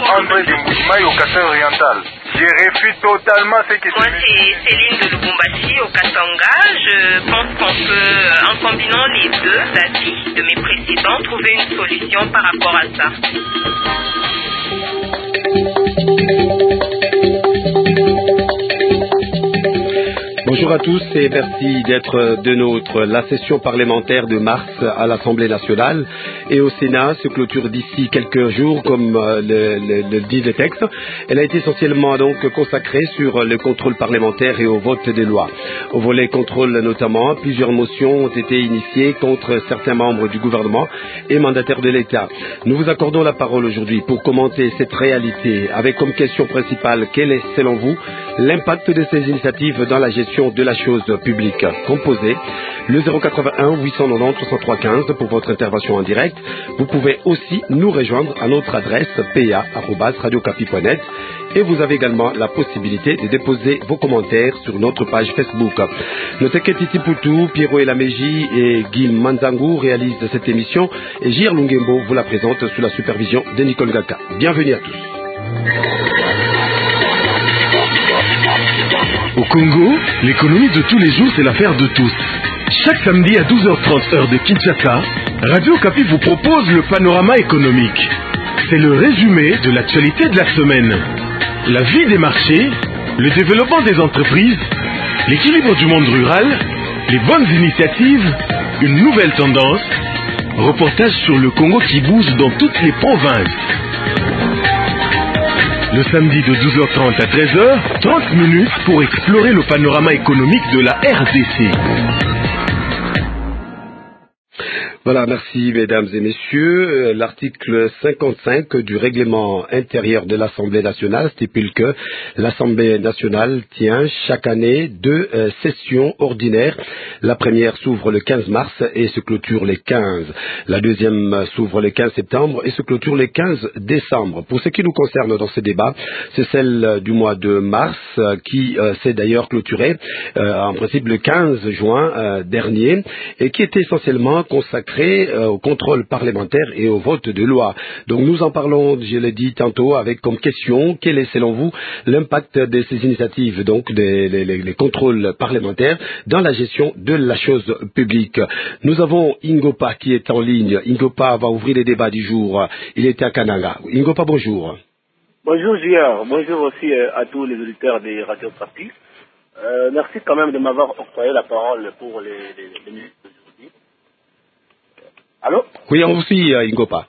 André Limboujimaï au Kasai oriental. Je réfute totalement ce que Moi, c'est Céline de Lubumbashi au Katanga. Je pense qu'on peut, en combinant les deux avis de mes précédents, trouver une solution par rapport à ça. Bonjour à tous et merci d'être de nôtres. La session parlementaire de mars à l'Assemblée nationale et au Sénat se clôture d'ici quelques jours, comme le dit le texte. Elle a été essentiellement donc consacrée sur le contrôle parlementaire et au vote des lois. Au volet contrôle notamment, plusieurs motions ont été initiées contre certains membres du gouvernement et mandataires de l'État. Nous vous accordons la parole aujourd'hui pour commenter cette réalité avec comme question principale quel est selon vous l'impact de ces initiatives dans la gestion de la chose publique. Composez le 081 890 6315 pour votre intervention en direct. Vous pouvez aussi nous rejoindre à notre adresse pa@radiocapi.net et vous avez également la possibilité de déposer vos commentaires sur notre page Facebook. Notez que Titi Poutou, Pierrot Elameji et Guy Manzangou réalisent cette émission et Gir Lungembo vous la présente sous la supervision de Nicole Gaka. Bienvenue à tous. Au Congo, l'économie de tous les jours, c'est l'affaire de tous. Chaque samedi à 12h30 heure de Kinshasa, Radio Okapi vous propose le panorama économique. C'est le résumé de l'actualité de la semaine. La vie des marchés, le développement des entreprises, l'équilibre du monde rural, les bonnes initiatives, une nouvelle tendance, reportage sur le Congo qui bouge dans toutes les provinces. Le samedi de 12h30 à 13h, 30 minutes pour explorer le panorama économique de la RDC. Voilà, merci mesdames et messieurs. L'article 55 du règlement intérieur de l'Assemblée nationale stipule que l'Assemblée nationale tient chaque année deux sessions ordinaires. La première s'ouvre le 15 mars et se clôture le 15. La deuxième s'ouvre le 15 septembre et se clôture le 15 décembre. Pour ce qui nous concerne dans ce débat, c'est celle du mois de mars qui s'est d'ailleurs clôturée en principe le 15 juin dernier et qui était essentiellement consacrée au contrôle parlementaire et au vote de loi. Donc nous en parlons, je l'ai dit tantôt, avec comme question, quel est selon vous l'impact de ces initiatives, donc les contrôles parlementaires dans la gestion de la chose publique. Nous avons Ingopa qui est en ligne. Ingopa va ouvrir les débats du jour. Il était à Kananga. Ingopa, bonjour. Bonjour J.R. Bonjour aussi à tous les auditeurs des Radio Okapi. Merci quand même de m'avoir octroyé la parole pour les minutes d'aujourd'hui. Allô? Oui, on vous suit, Ingopa.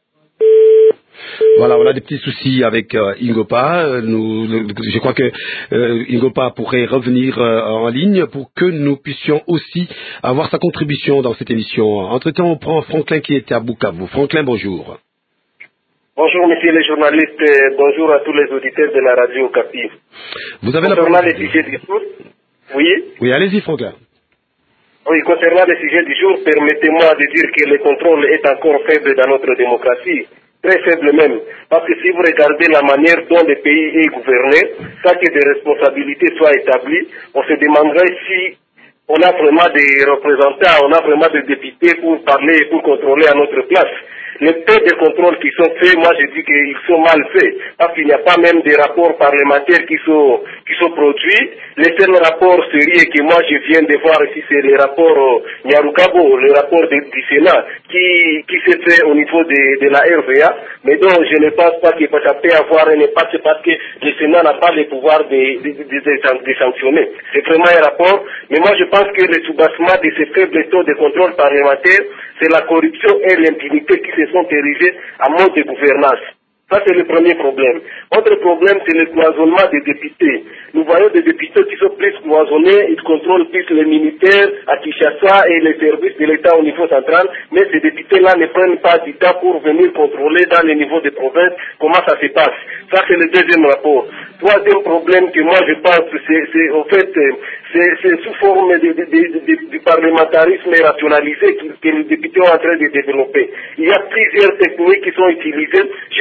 Voilà, on a des petits soucis avec Ingopa. Je crois que Ingopa pourrait revenir en ligne pour que nous puissions aussi avoir sa contribution dans cette émission. Entre-temps, on prend Franklin qui était à Bukavu. Franklin, bonjour. Bonjour, messieurs les journalistes. Bonjour à tous les auditeurs de la radio Okapi. Vous avez concernant les sujets du jour, Oui, allez-y, Franklin. Oui, concernant les sujets du jour, permettez-moi de dire que le contrôle est encore faible dans notre démocratie. Très faible même. Parce que si vous regardez la manière dont le pays est gouverné, sans que des responsabilités soient établies, on se demanderait si on a vraiment des représentants, on a vraiment des députés pour parler et pour contrôler à notre place. Les peu de contrôles qui sont faits, moi je dis qu'ils sont mal faits, parce qu'il n'y a pas même des rapports parlementaires qui sont produits. Les seuls rapports sérieux que moi je viens de voir ici, c'est le rapport Nyarukabo, le rapport du Sénat, qui s'est fait au niveau de la RVA, mais dont je ne pense pas que ça peut avoir un impact parce que le Sénat n'a pas le pouvoir de sanctionner. C'est vraiment un rapport, mais moi je pense que le soubassement de ces faibles taux de contrôle parlementaire, c'est la corruption et l'impunité qui se sont érigés à mode de gouvernance. Ça, c'est le premier problème. Autre problème, c'est le cloisonnement des députés. Nous voyons des députés qui sont plus cloisonnés, ils contrôlent plus les militaires à Kinshasa et les services de l'État au niveau central, mais ces députés-là ne prennent pas du temps pour venir contrôler dans les niveaux des provinces comment ça se passe. Ça, c'est le deuxième rapport. Troisième problème que moi je pense, c'est en fait, c'est sous forme du parlementarisme rationalisé que les députés sont en train de développer. Il y a plusieurs techniques qui sont utilisées. Généralement,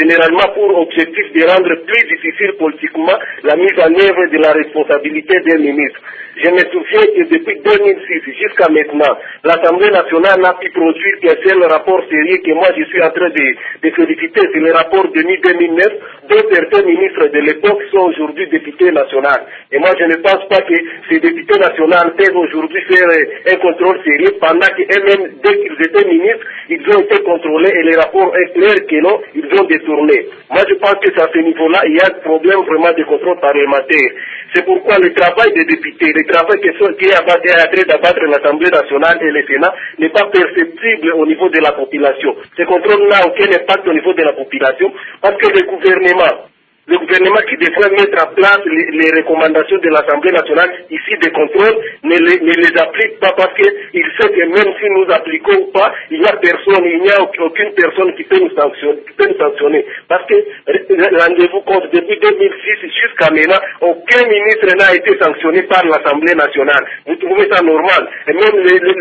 simplement pour objectif de rendre plus difficile politiquement la mise en œuvre de la responsabilité des ministres. Je me souviens que depuis 2006 jusqu'à maintenant, l'Assemblée nationale n'a pu produire qu'un seul rapport sérieux que moi je suis en train de féliciter. C'est le rapport de 2009, dont certains ministres de l'époque sont aujourd'hui députés nationaux. Et moi je ne pense pas que ces députés nationaux peuvent aujourd'hui faire un contrôle sérieux pendant qu'eux-mêmes, dès qu'ils étaient ministres, ils ont été contrôlés et le rapport est clair que non, ils ont détourné. Moi je pense que à ce niveau-là, il y a un problème vraiment de contrôle parlementaire. C'est pourquoi le travail des députés, le travail qui est en train d'abattre l'Assemblée nationale et le Sénat n'est pas perceptible au niveau de la population. Ce contrôle n'a aucun impact au niveau de la population parce que le gouvernement qui devrait mettre en place les recommandations de l'Assemblée nationale ici de contrôle ne les applique pas parce qu'il sait que même si nous appliquons ou pas, il n'y a aucune personne qui peut nous sanctionner. Parce que, rendez-vous compte, depuis 2006 jusqu'à maintenant, aucun ministre n'a été sanctionné par l'Assemblée nationale. Vous trouvez ça normal? Et même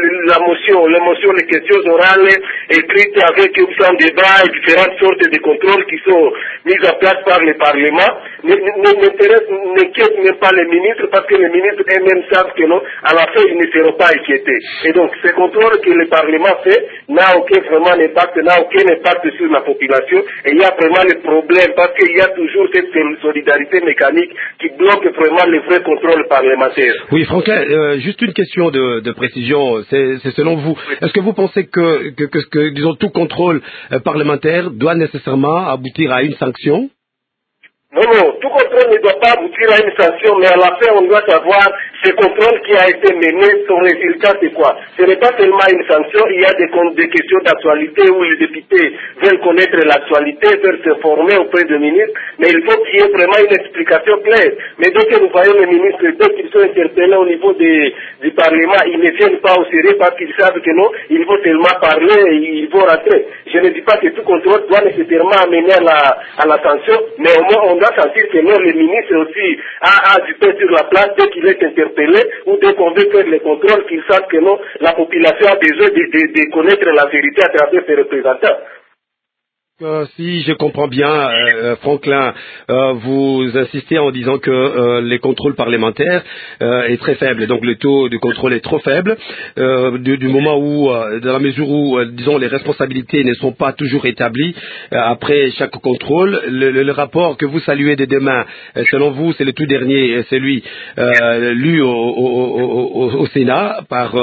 les questions orales écrites avec un débat et différentes sortes de contrôles qui sont mises en place par les parlements n'inquiètent même pas les ministres parce que les ministres eux-mêmes savent que non, à la fin ils ne seront pas inquiétés. Et donc ce contrôle que le Parlement fait n'a aucun impact sur la population et il y a vraiment le problème parce qu'il y a toujours cette solidarité mécanique qui bloque vraiment le vrai contrôle parlementaire. Oui, Franklin, juste une question de précision, c'est selon vous, est-ce que vous pensez que disons, tout contrôle parlementaire doit nécessairement aboutir à une sanction? Non, tout contrôle ne doit pas aboutir à une sanction, mais à la fin, on doit savoir ce contrôle qui a été mené, son résultat, c'est quoi? Ce n'est pas seulement une sanction, il y a des questions d'actualité où les députés veulent connaître l'actualité, veulent se former auprès des ministres, mais il faut qu'il y ait vraiment une explication claire. Mais dès que nous voyons les ministres, dès qu'ils sont interpellés au niveau du Parlement, ils ne viennent pas au sérieux parce qu'ils savent que non, ils vont seulement parler et ils vont rentrer. Je ne dis pas que tout contrôle doit nécessairement amener à la sanction, mais au moins on doit sentir que non, le ministre aussi a du pain sur la place dès qu'il est interpellé ou dès qu'on veut faire les contrôles, qu'il sache que non, la population a besoin de connaître la vérité à travers ses représentants. Si je comprends bien, Franklin, vous insistez en disant que les contrôles parlementaires est très faible, donc le taux de contrôle est trop faible, du moment où, dans la mesure où, disons, les responsabilités ne sont pas toujours établies après chaque contrôle. Le rapport que vous saluez de demain, selon vous, c'est le tout dernier, celui lu au Sénat par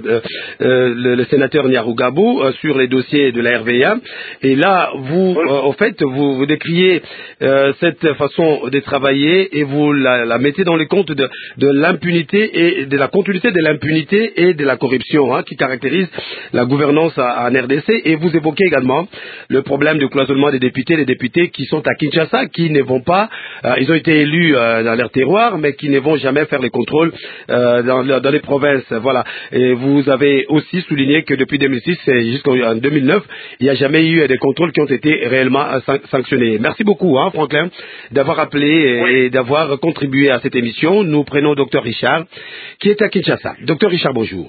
le sénateur Nyarugabo sur les dossiers de la RVA, et là, en fait, vous décriez cette façon de travailler et vous la mettez dans le compte de l'impunité et de la continuité de l'impunité et de la corruption qui caractérise la gouvernance en RDC. Et vous évoquez également le problème de cloisonnement des députés, les députés qui sont à Kinshasa, qui ne vont pas, ils ont été élus dans leur terroir, mais qui ne vont jamais faire les contrôles dans les provinces. Voilà. Et vous avez aussi souligné que depuis 2006 jusqu'en 2009, il n'y a jamais eu des contrôles qui ont été réellement sanctionnés. Merci beaucoup, Franklin, d'avoir appelé et d'avoir contribué à cette émission. Nous prenons Dr Richard, qui est à Kinshasa. Dr Richard, bonjour.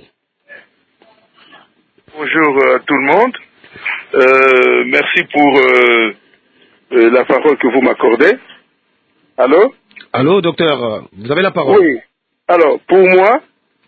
Bonjour à tout le monde. Merci pour la parole que vous m'accordez. Allô? Allô, docteur, vous avez la parole. Oui. Alors, pour moi,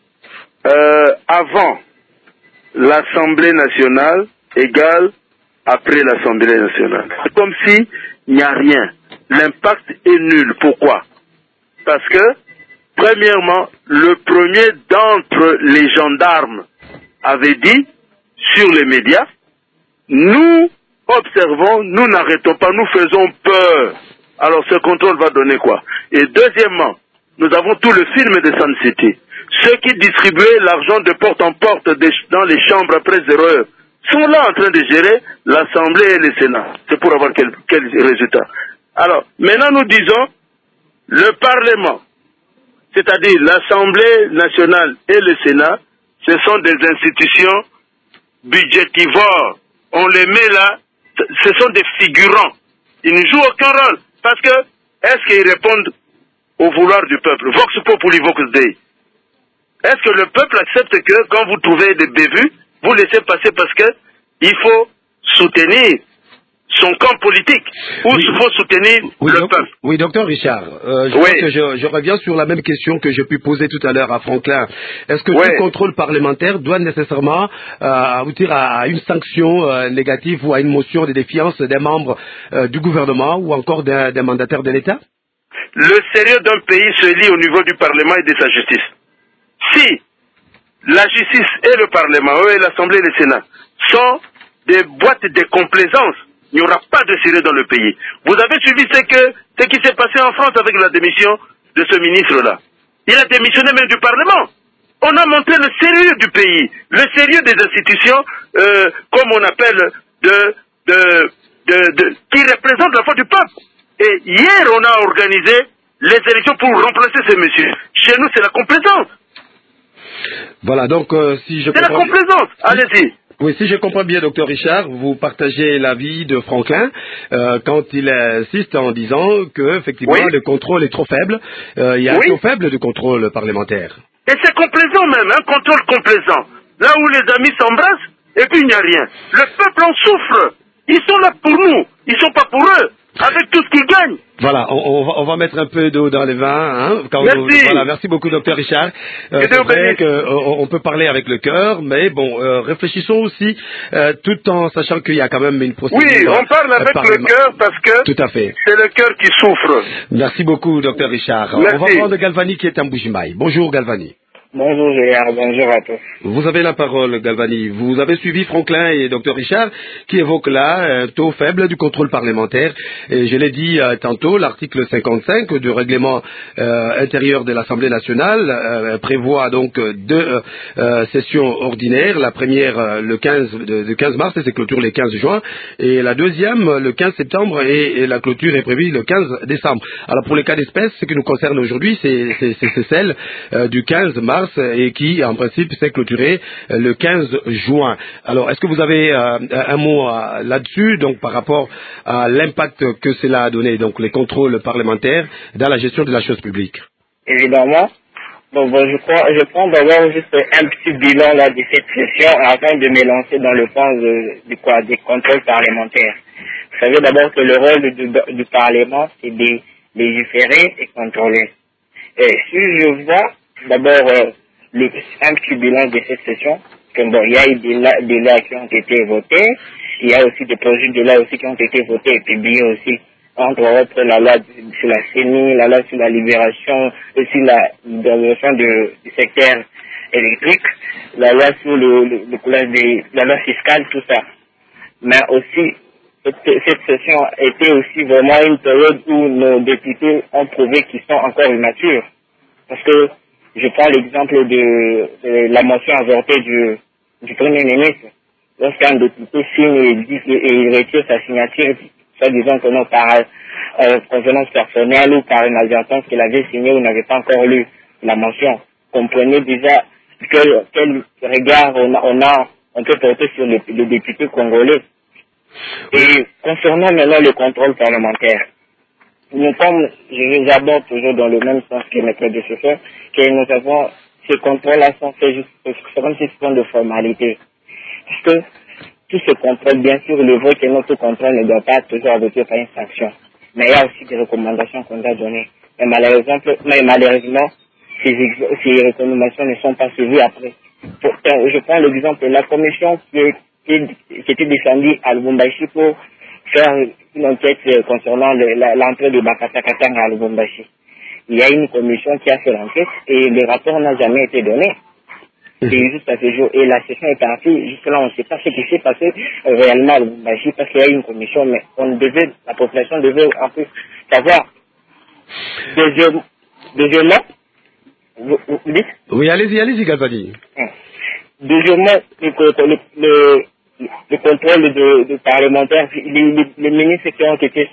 avant l'Assemblée nationale égale après l'Assemblée nationale. C'est comme si il n'y a rien. L'impact est nul. Pourquoi? Parce que, premièrement, le premier d'entre les gendarmes avait dit sur les médias, nous observons, nous n'arrêtons pas, nous faisons peur. Alors ce contrôle va donner quoi? Et deuxièmement, nous avons tout le film de Sun City. Ceux qui distribuaient l'argent de porte en porte dans les chambres après 0 heure sont là en train de gérer l'Assemblée et le Sénat. C'est pour avoir quel résultat. Alors, maintenant nous disons, le Parlement, c'est-à-dire l'Assemblée nationale et le Sénat, ce sont des institutions budgétivores. On les met là, ce sont des figurants. Ils ne jouent aucun rôle. Parce que, est-ce qu'ils répondent au vouloir du peuple? Vox populi, vox dei. Est-ce que le peuple accepte que quand vous trouvez des bévues, vous laissez passer parce que il faut soutenir son camp politique, ou il faut soutenir le peuple. Oui, docteur Richard, je reviens sur la même question que j'ai pu poser tout à l'heure à Franklin. Est-ce que tout contrôle parlementaire doit nécessairement aboutir à une sanction négative ou à une motion de défiance des membres du gouvernement ou encore d'un mandataire de l'État? Le sérieux d'un pays se lie au niveau du Parlement et de sa justice. Si la justice et le Parlement, et l'Assemblée et le Sénat, sont des boîtes de complaisance, il n'y aura pas de sérieux dans le pays. Vous avez suivi ce qui s'est passé en France avec la démission de ce ministre-là. Il a démissionné même du Parlement. On a montré le sérieux du pays, le sérieux des institutions, comme on appelle, qui représentent la foi du peuple. Et hier, on a organisé les élections pour remplacer ce monsieur. Chez nous, c'est la complaisance. Voilà, donc si je comprends... C'est la complaisance, allez-y. Oui, si je comprends bien, docteur Richard, vous partagez l'avis de Franklin quand il insiste en disant que effectivement le contrôle est trop faible. Il y a un trop faible de contrôle parlementaire. Et c'est complaisant même, un contrôle complaisant. Là où les amis s'embrassent, et puis il n'y a rien. Le peuple en souffre. Ils sont là pour nous, ils ne sont pas pour eux. Avec tout ce qu'ils gagnent. Voilà, on va mettre un peu d'eau dans les vins. Merci. Voilà, merci beaucoup, docteur Richard. C'est vrai qu'on peut parler avec le cœur, mais bon, réfléchissons aussi, tout en sachant qu'il y a quand même une procédure. Oui, on parle avec le cœur parce que tout à fait. C'est le cœur qui souffre. Merci beaucoup, docteur Richard. Merci. On va prendre Galvani qui est en Bujimaï. Bonjour, Galvani. Bonjour Gérard, bonjour à tous. Vous avez la parole, Galvani. Vous avez suivi Franklin et Dr Richard qui évoquent là un taux faible du contrôle parlementaire. Et je l'ai dit tantôt, l'article 55 du règlement intérieur de l'Assemblée nationale prévoit donc deux sessions ordinaires. La première le 15 mars et c'est clôture le 15 juin. Et la deuxième le 15 septembre et la clôture est prévue le 15 décembre. Alors pour les cas d'espèce, ce qui nous concerne aujourd'hui, c'est celle du 15 mars et qui, en principe, s'est clôturé le 15 juin. Alors, est-ce que vous avez un mot là-dessus, donc par rapport à l'impact que cela a donné, donc les contrôles parlementaires dans la gestion de la chose publique? Évidemment. Je prends d'abord juste un petit bilan là de cette session avant de me lancer dans le point des contrôles parlementaires. Vous savez d'abord que le rôle du Parlement, c'est de légiférer et contrôler. Et si je vois d'abord un petit bilan de cette session, que bon, il y a eu des lois qui ont été votées, il y a aussi des projets de loi aussi qui ont été votés et publiés aussi, entre autres la loi sur la CENI, la loi sur la libération, aussi la libération du secteur électrique, la loi sur la loi fiscale, tout ça. Mais aussi, cette session était aussi vraiment une période où nos députés ont prouvé qu'ils sont encore immatures. Parce que je prends l'exemple de la motion avortée du Premier ministre. Lorsqu'un député signe et il retire sa signature, soit disant que non, par convenance personnelle ou par inadvertance qu'il avait signé ou n'avait pas encore lu la motion, comprenez déjà quel regard on peut porter sur les députés congolais. Et concernant maintenant le contrôle parlementaire, comme j'aborde toujours dans le même sens que mes prédécesseurs, que nous avons ce contrôle-là sont faits juste, c'est comme si c'était de formalité. Parce que tout ce contrôle, bien sûr, le vote et notre contrôle ne doit pas toujours aboutir par une sanction. Mais il y a aussi des recommandations qu'on doit donner. Mais malheureusement, ces recommandations ne sont pas suivies après. Pourtant, je prends l'exemple de la commission qui était descendue à Lubumbashi pour faire une enquête concernant l'entrée de Bakata Katanga à Lubumbashi. Il y a une commission qui a fait l'enquête et le rapport n'a jamais été donné. Et juste à ce jour, et la session est partie, jusque là on ne sait pas ce qui s'est passé réellement à Lubumbashi parce qu'il y a eu une commission, mais la population devait un peu savoir. Deuxièmement, vous dites? Oui, allez-y, Galvani. Deuxièmement, le contrôle de parlementaires, les ministres qui ont été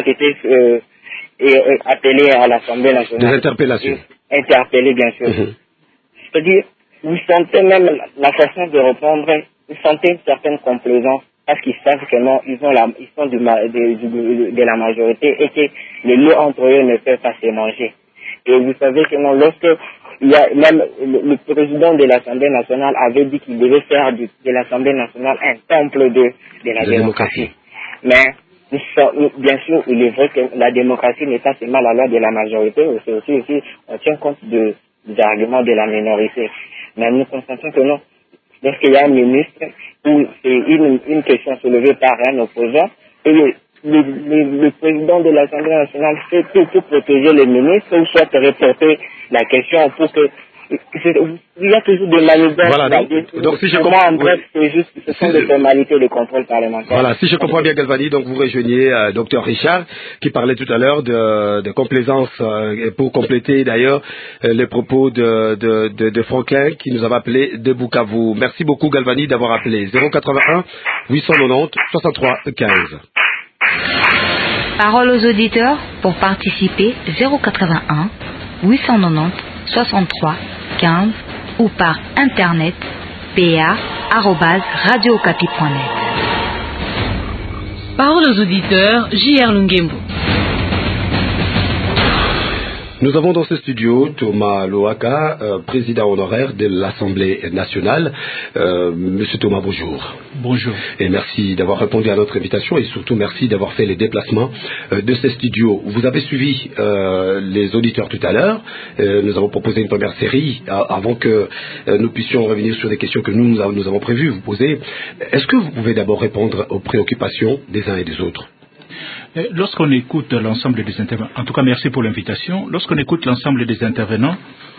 appelés à l'Assemblée nationale. Des interpellations. Interpellés, bien sûr. C'est-à-dire, vous sentez même la façon de répondre, vous sentez une certaine complaisance parce qu'ils savent que non, ils sont de la majorité et que les lois entre eux ne peuvent pas se manger. Et vous savez que non, lorsque il y a même le président de l'Assemblée nationale avait dit qu'il devait faire de l'Assemblée nationale un temple de la démocratie. Mais bien sûr, il est vrai que la démocratie n'est pas seulement la loi de la majorité, mais c'est aussi on tient compte des arguments de la minorité. Mais nous constatons que non. Lorsqu'il y a un ministre ou c'est une question soulevée par un opposant, et le président de l'Assemblée nationale fait tout pour protéger le ministre ou soit reporter la question pour que il y a toujours des manipulations. Voilà, donc si je comprends, bref, c'est juste, ce sont des formalités de contrôle parlementaire. Voilà, si je comprends bien, Galvani, donc vous rejoignez Dr Richard, qui parlait tout à l'heure de complaisance, pour compléter d'ailleurs les propos de Franklin, qui nous avait appelé de Bukavu. Merci beaucoup, Galvani, d'avoir appelé 081 890 63 15. Parole aux auditeurs pour participer 081 890 63 15 ou par internet pa@radiokapi.net. Parole aux auditeurs, J.R. Lungembo. Nous avons dans ce studio Thomas Lohaka, président honoraire de l'Assemblée nationale. Monsieur Thomas, bonjour. Bonjour. Et merci d'avoir répondu à notre invitation et surtout merci d'avoir fait les déplacements de ce studio. Vous avez suivi les auditeurs tout à l'heure. Nous avons proposé une première série avant que nous puissions revenir sur des questions que nous avons prévu vous poser. Est-ce que vous pouvez d'abord répondre aux préoccupations des uns et des autres? Lorsqu'on écoute l'ensemble des intervenants, en tout cas merci pour l'invitation, lorsqu'on écoute l'ensemble des intervenants,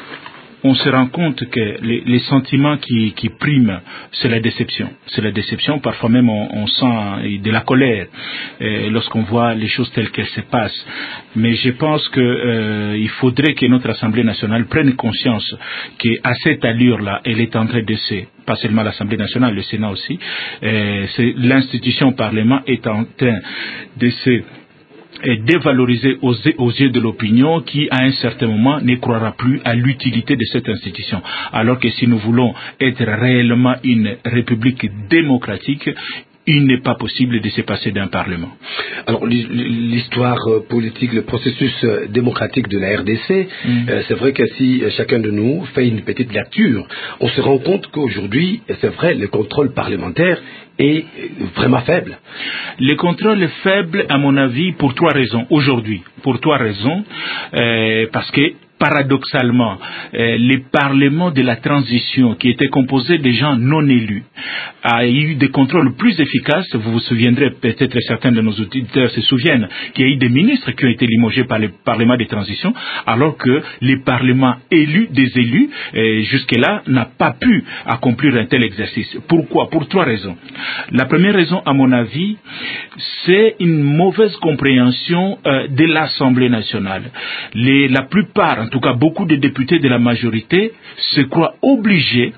on se rend compte que les sentiments qui priment, c'est la déception. C'est la déception, parfois même on sent de la colère lorsqu'on voit les choses telles qu'elles se passent. Mais je pense qu'il faudrait que notre Assemblée nationale prenne conscience qu'à cette allure-là, elle est en train de pas seulement l'Assemblée nationale, le Sénat aussi, l'institution Parlement est en train de se dévalorisé aux yeux de l'opinion qui, à un certain moment, ne croira plus à l'utilité de cette institution. Alors que si nous voulons être réellement une république démocratique, il n'est pas possible de se passer d'un Parlement. Alors, l'histoire politique, le processus démocratique de la RDC, c'est vrai que si chacun de nous fait une petite lecture, on se rend compte qu'aujourd'hui, c'est vrai, le contrôle parlementaire est vraiment faible. Le contrôle est faible, à mon avis, pour 3 raisons. Aujourd'hui, pour 3 raisons, parce que paradoxalement, les parlements de la transition, qui étaient composés de gens non élus, a eu des contrôles plus efficaces. Vous vous souviendrez, peut-être certains de nos auditeurs se souviennent, qu'il y a eu des ministres qui ont été limogés par le parlement de transition, alors que les parlements élus, des élus, jusque-là, n'a pas pu accomplir un tel exercice. Pourquoi? Pour 3 raisons. La première raison, à mon avis, c'est une mauvaise compréhension de l'Assemblée nationale. La plupart, en tout cas beaucoup de députés de la majorité, se croient obligés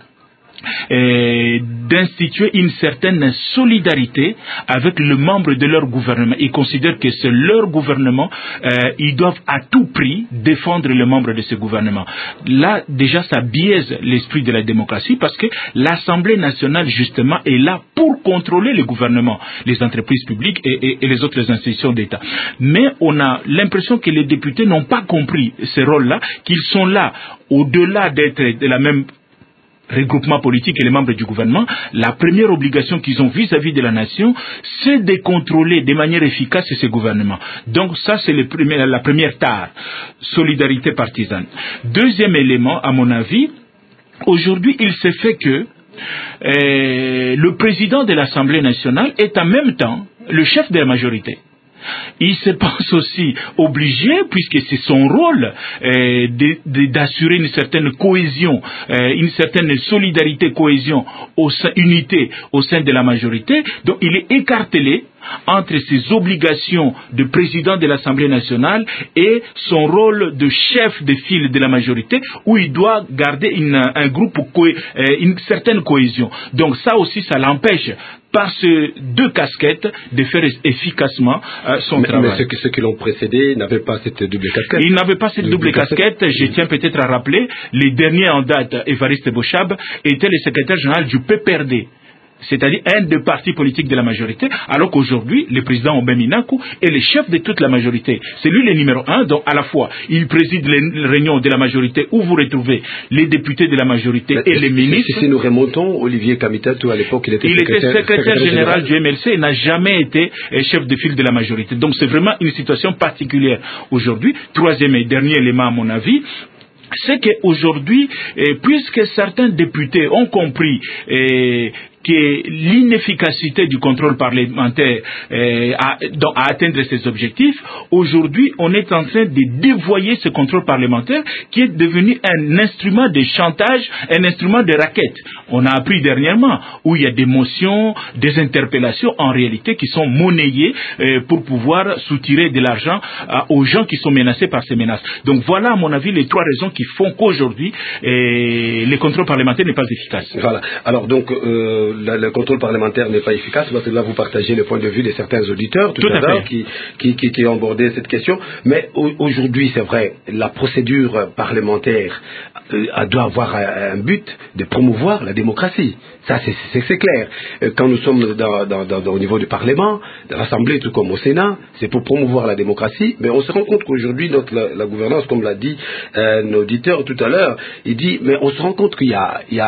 d'instituer une certaine solidarité avec le membre de leur gouvernement. Ils considèrent que c'est leur gouvernement, ils doivent à tout prix défendre les membres de ce gouvernement. Là, déjà, ça biaise l'esprit de la démocratie parce que l'Assemblée nationale, justement, est là pour contrôler le gouvernement, les entreprises publiques et les autres institutions d'État. Mais on a l'impression que les députés n'ont pas compris ce rôle-là, qu'ils sont là, au-delà d'être de la même regroupement politique et les membres du gouvernement, la première obligation qu'ils ont vis-à-vis de la nation, c'est de contrôler de manière efficace ce gouvernement. Donc ça, c'est la première tare, solidarité partisane. Deuxième élément, à mon avis, aujourd'hui, il se fait que le président de l'Assemblée nationale est en même temps le chef de la majorité. Il se pense aussi obligé, puisque c'est son rôle, d'assurer une certaine cohésion, une certaine solidarité, cohésion, unité au sein de la majorité. Donc il est écartelé entre ses obligations de président de l'Assemblée nationale et son rôle de chef de file de la majorité, où il doit garder un groupe, une certaine cohésion. Donc ça aussi, ça l'empêche, par ces 2 casquettes, de faire efficacement son travail. Mais ceux qui l'ont précédé n'avaient pas cette double casquette. Ils n'avaient pas cette double casquette. Je tiens peut-être à rappeler, les derniers en date, Évariste Bochab, était le secrétaire général du PPRD. c'est-à-dire un des partis politiques de la majorité, alors qu'aujourd'hui, le président Obeminaku est le chef de toute la majorité. C'est lui le numéro 1, donc à la fois, il préside les réunions de la majorité où vous retrouvez les députés de la majorité et les ministres. Si nous remontons, Olivier Kamitatou, à l'époque, il était secrétaire général du MLC et n'a jamais été chef de file de la majorité. Donc c'est vraiment une situation particulière aujourd'hui. Troisième et dernier élément, à mon avis, c'est qu'aujourd'hui, puisque certains députés ont compris que l'inefficacité du contrôle parlementaire à atteindre ses objectifs, aujourd'hui, on est en train de dévoyer ce contrôle parlementaire qui est devenu un instrument de chantage, un instrument de raquette. On a appris dernièrement où il y a des motions, des interpellations en réalité qui sont monnayées pour pouvoir soutirer de l'argent aux gens qui sont menacés par ces menaces. Donc voilà, à mon avis, les trois raisons qui font qu'aujourd'hui, le contrôle parlementaire n'est pas efficace. Voilà. Alors donc, le contrôle parlementaire n'est pas efficace, parce que là vous partagez le point de vue de certains auditeurs tout à l'heure qui ont abordé cette question. Mais aujourd'hui, c'est vrai, la procédure parlementaire doit avoir un but de promouvoir la démocratie. Ça, c'est clair. Quand nous sommes au niveau du Parlement, de l'Assemblée, tout comme au Sénat, c'est pour promouvoir la démocratie. Mais on se rend compte qu'aujourd'hui, la gouvernance, comme l'a dit un auditeur tout à l'heure, il dit, mais on se rend compte qu'il y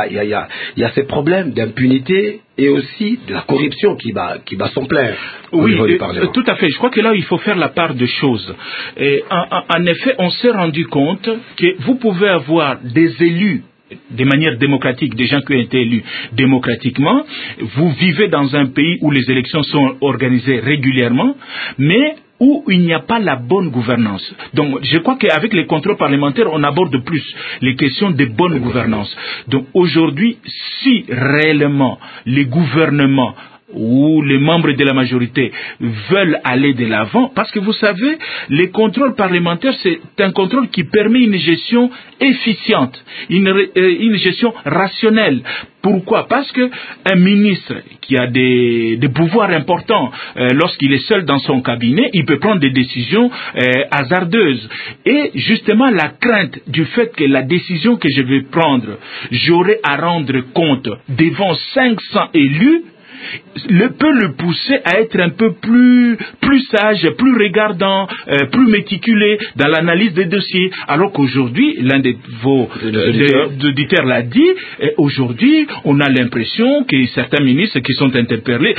a ces problèmes d'impunité et aussi de la corruption qui bat son plein au niveau du Parlement. Tout à fait. Je crois que là, il faut faire la part des choses. Et en effet, on s'est rendu compte que vous pouvez avoir des élus de manière démocratique, des gens qui ont été élus démocratiquement. Vous vivez dans un pays où les élections sont organisées régulièrement, mais où il n'y a pas la bonne gouvernance. Donc, je crois qu'avec les contrôles parlementaires, on aborde plus les questions de bonne gouvernance. Donc, aujourd'hui, si réellement les gouvernements où les membres de la majorité veulent aller de l'avant, parce que vous savez, les contrôles parlementaires, c'est un contrôle qui permet une gestion efficiente, une gestion rationnelle. Pourquoi? Parce que un ministre qui a des pouvoirs importants, lorsqu'il est seul dans son cabinet, il peut prendre des décisions hasardeuses. Et justement, la crainte du fait que la décision que je vais prendre, j'aurai à rendre compte devant 500 élus, peut le pousser à être un peu plus sage, plus regardant, plus méticulé dans l'analyse des dossiers. Alors qu'aujourd'hui, l'un de vos auditeurs l'a dit, aujourd'hui, on a l'impression que certains ministres qui sont interpellés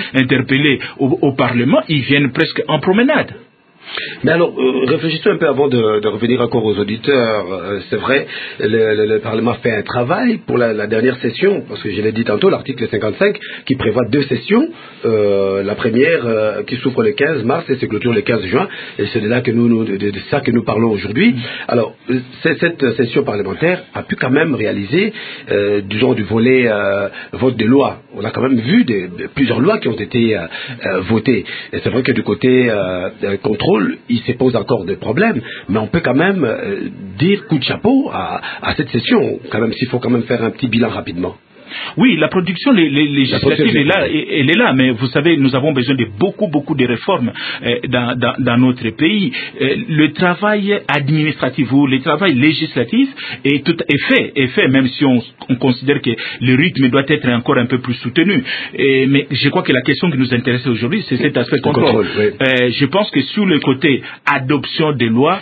au Parlement, ils viennent presque en promenade. Mais alors, réfléchissons un peu avant de revenir encore aux auditeurs. C'est vrai, le Parlement fait un travail pour la dernière session, parce que je l'ai dit tantôt, l'article 55, qui prévoit 2 sessions. La première qui s'ouvre le 15 mars et se clôture le 15 juin. Et c'est de ça que nous parlons aujourd'hui. Alors, cette session parlementaire a pu quand même réaliser, disons, du volet vote de loi. On a quand même vu plusieurs lois qui ont été votées. Et c'est vrai que du côté contrôle, il se pose encore des problèmes, mais on peut quand même dire coup de chapeau à cette session, quand même, s'il faut quand même faire un petit bilan rapidement. Oui, la production législative est là, elle est là, mais vous savez, nous avons besoin de beaucoup de réformes dans notre pays. Le travail administratif ou le travail législatif est fait, même si on considère que le rythme doit être encore un peu plus soutenu. Mais je crois que la question qui nous intéresse aujourd'hui, c'est cet aspect contrôle. Oui. Je pense que sur le côté adoption des lois,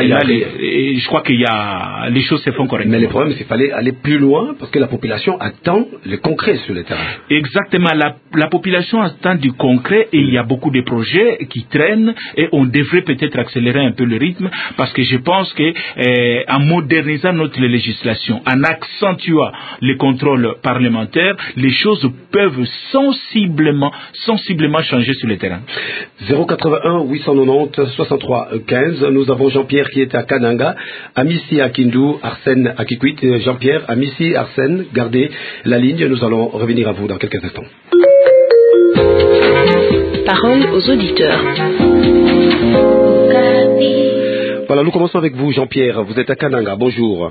je crois qu'il y a les choses se font correctement. Mais le problème, c'est qu'il fallait aller plus loin parce que la population attend le concret sur le terrain. Exactement, la population attend du concret et il y a beaucoup de projets qui traînent et on devrait peut-être accélérer un peu le rythme parce que je pense que en modernisant notre législation, en accentuant les contrôles parlementaires, les choses peuvent sensiblement changer sur le terrain. 081 890 63 15. Nous avons Jean-Pierre qui est à Kananga, Amissi à Kindu, Arsène à Kikwit. Jean-Pierre, Amissi, Arsène, gardez la ligne, nous allons revenir à vous dans quelques instants. Parole aux auditeurs. Voilà, nous commençons avec vous, Jean-Pierre. Vous êtes à Kananga, bonjour.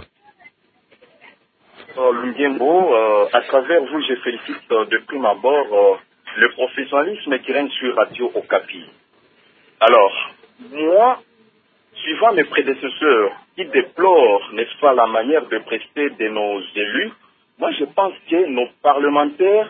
Lungembo, à travers vous, je félicite de prime abord le professionnalisme qui règne sur Radio Okapi. Alors, moi, suivant mes prédécesseurs qui déplorent, n'est-ce pas, la manière de prester de nos élus, moi je pense que nos parlementaires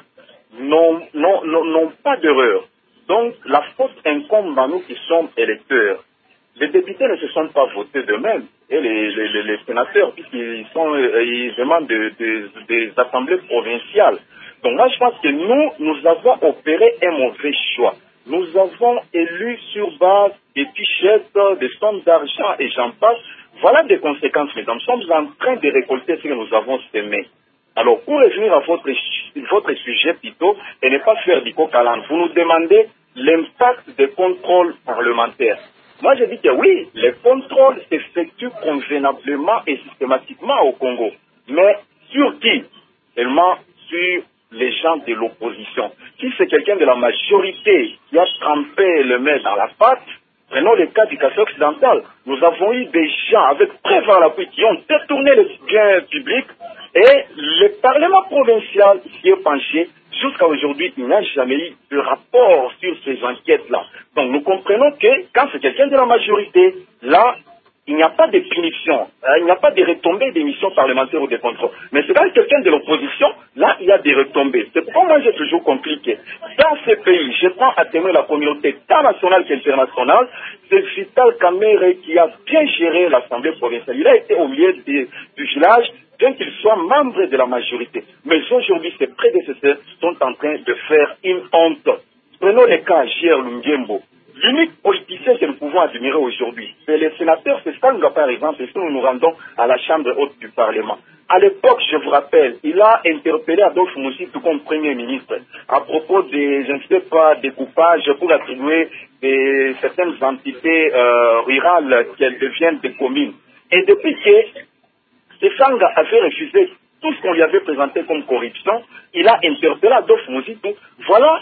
n'ont pas d'erreur. Donc, la faute incombe à nous qui sommes électeurs. Les députés ne se sont pas votés d'eux-mêmes, et les sénateurs, puisqu'ils demandent des assemblées provinciales. Donc moi, je pense que nous avons opéré un mauvais choix. Nous avons élu sur base des fichettes, des sommes d'argent, et j'en passe. Voilà des conséquences, mesdames. Nous sommes en train de récolter ce que nous avons semé. Alors, pour revenir à votre sujet plutôt, et ne pas faire du coq à l'âne, vous nous demandez l'impact des contrôles parlementaires. Moi, je dis que oui, les contrôles s'effectuent convenablement et systématiquement au Congo. Mais sur qui? Seulement sur les gens de l'opposition. Si c'est quelqu'un de la majorité qui a trempé le main dans la pâte, prenons le cas du Kassai occidental. Nous avons eu des gens avec preuve à l'appui qui ont détourné les biens publics et le Parlement provincial s'y est penché. Jusqu'à aujourd'hui, il n'y a jamais eu de rapport sur ces enquêtes-là. Donc nous comprenons que quand c'est quelqu'un de la majorité, là, il n'y a pas de punition, il n'y a pas de retombées des missions parlementaires ou des contrôles. Mais c'est quand quelqu'un de l'opposition, là, il y a des retombées. C'est pourquoi moi j'ai toujours compliqué. Dans ces pays, je prends à témoin la communauté tant nationale qu'internationale, c'est Vital Kamerhe qui a bien géré l'Assemblée provinciale. Il a été au milieu du village, bien qu'il soit membre de la majorité. Mais aujourd'hui, ses prédécesseurs sont en train de faire une honte. Prenons le cas J.R. Lungembo. L'unique politicien que nous pouvons admirer aujourd'hui, c'est le sénateur Sestanga, par exemple, et si nous nous rendons à la Chambre haute du Parlement. À l'époque, je vous rappelle, il a interpellé Adolphe Moussito comme Premier ministre à propos des, je ne sais pas, découpages pour attribuer certaines entités rurales qu'elles deviennent des communes. Et depuis que Sestanga avait refusé tout ce qu'on lui avait présenté comme corruption, il a interpellé Adolphe Moussito. Voilà.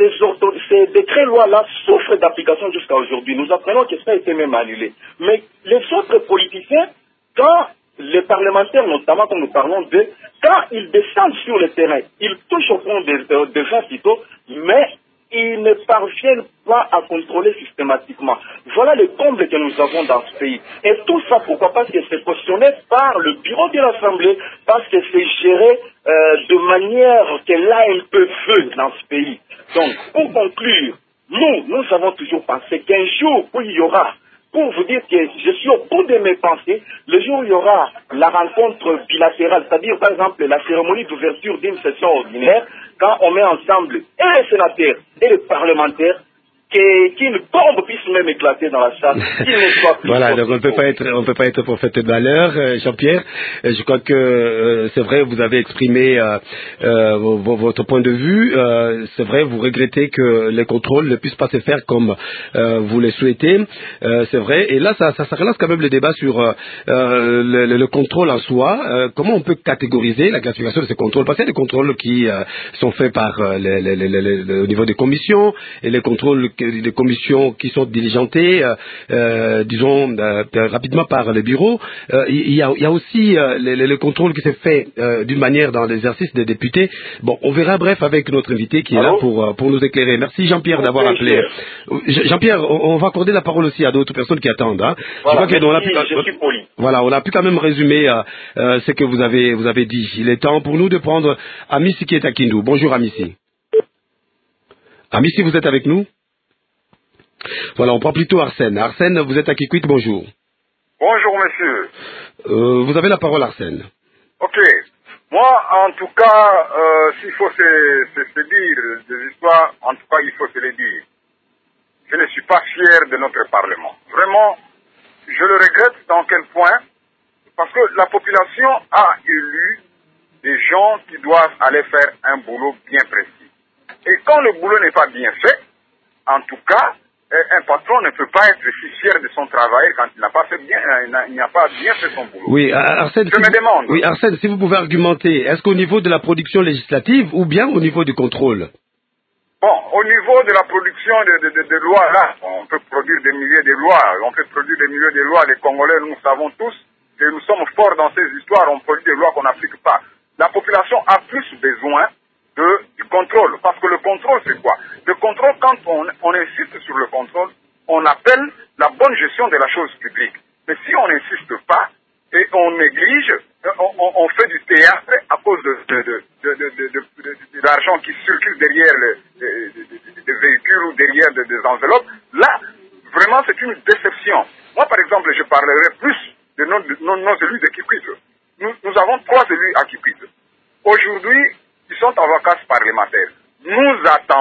Ces décrets-lois-là souffrent d'application jusqu'à aujourd'hui. Nous apprenons que ça a été même annulé. Mais les autres politiciens, quand les parlementaires, notamment quand nous parlons d'eux, quand ils descendent sur le terrain, ils touchent au fond des gens plutôt, mais ils ne parviennent pas à contrôler systématiquement. Voilà le comble que nous avons dans ce pays. Et tout ça, pourquoi? Parce que c'est cautionné par le bureau de l'Assemblée, parce que c'est géré de manière qu'elle a un peu feu dans ce pays. Donc, pour conclure, nous avons toujours pensé qu'un jour où il y aura, pour vous dire que je suis au bout de mes pensées, le jour où il y aura la rencontre bilatérale, c'est-à-dire par exemple la cérémonie d'ouverture d'une session ordinaire, quand on met ensemble et les sénateurs et les parlementaires, qu'une bombe puisse même éclater dans la salle, qu'il ne soit plus voilà, possible. donc on peut pas être prophète de malheur, Jean-Pierre. Je crois que c'est vrai, vous avez exprimé votre point de vue. C'est vrai, vous regrettez que les contrôles ne puissent pas se faire comme vous le souhaitez. C'est vrai. Et là, ça relance quand même le débat sur le contrôle en soi. Comment on peut catégoriser la classification de ces contrôles? Parce qu'il y a des contrôles qui sont faits par au niveau des commissions et les contrôles des commissions qui sont diligentées, disons, rapidement par les bureaux. Il y a aussi le contrôle qui s'est fait d'une manière dans l'exercice des députés. Bon, on verra bref avec notre invité qui est là pour nous éclairer. Merci Jean-Pierre d'avoir appelé. Jean-Pierre, on va accorder la parole aussi à d'autres personnes qui attendent. Hein. Voilà, je crois je suis poli. Voilà, on a pu quand même résumer ce que vous avez dit. Il est temps pour nous de prendre Amissi qui est à Kindu. Bonjour Amissi. Amissi, vous êtes avec nous? Voilà, on prend plutôt Arsène. Arsène, vous êtes à Kikwit, bonjour. Bonjour, monsieur. Vous avez la parole, Arsène. Ok. Moi, en tout cas, s'il faut se dire des histoires, en tout cas, il faut se les dire. Je ne suis pas fier de notre Parlement. Vraiment, je le regrette dans quel point? Parce que la population a élu des gens qui doivent aller faire un boulot bien précis. Et quand le boulot n'est pas bien fait, en tout cas, un patron ne peut pas être si fier de son travail quand il n'a pas bien fait son boulot. Oui, Arsène, je me demande. Oui, Arsène, si vous pouvez argumenter, est-ce qu'au niveau de la production législative ou bien au niveau du contrôle? Bon, au niveau de la production de lois, là, on peut produire des milliers de lois, les Congolais, nous savons tous que nous sommes forts dans ces histoires, on produit des lois qu'on n'applique pas. La population a plus besoin du contrôle, parce que le contrôle c'est quoi? Le contrôle, quand on insiste sur le contrôle, on appelle la bonne gestion de la chose publique. Mais si on n'insiste pas et on néglige, on fait du théâtre à cause de l'argent qui circule derrière des véhicules ou derrière des enveloppes. Là, vraiment, c'est une déception. Moi, par exemple, je parlerai plus de nos élus de Kikwit. Nous avons 3 élus à Kikwit. Aujourd'hui, ils sont en vacances parlementaires. Nous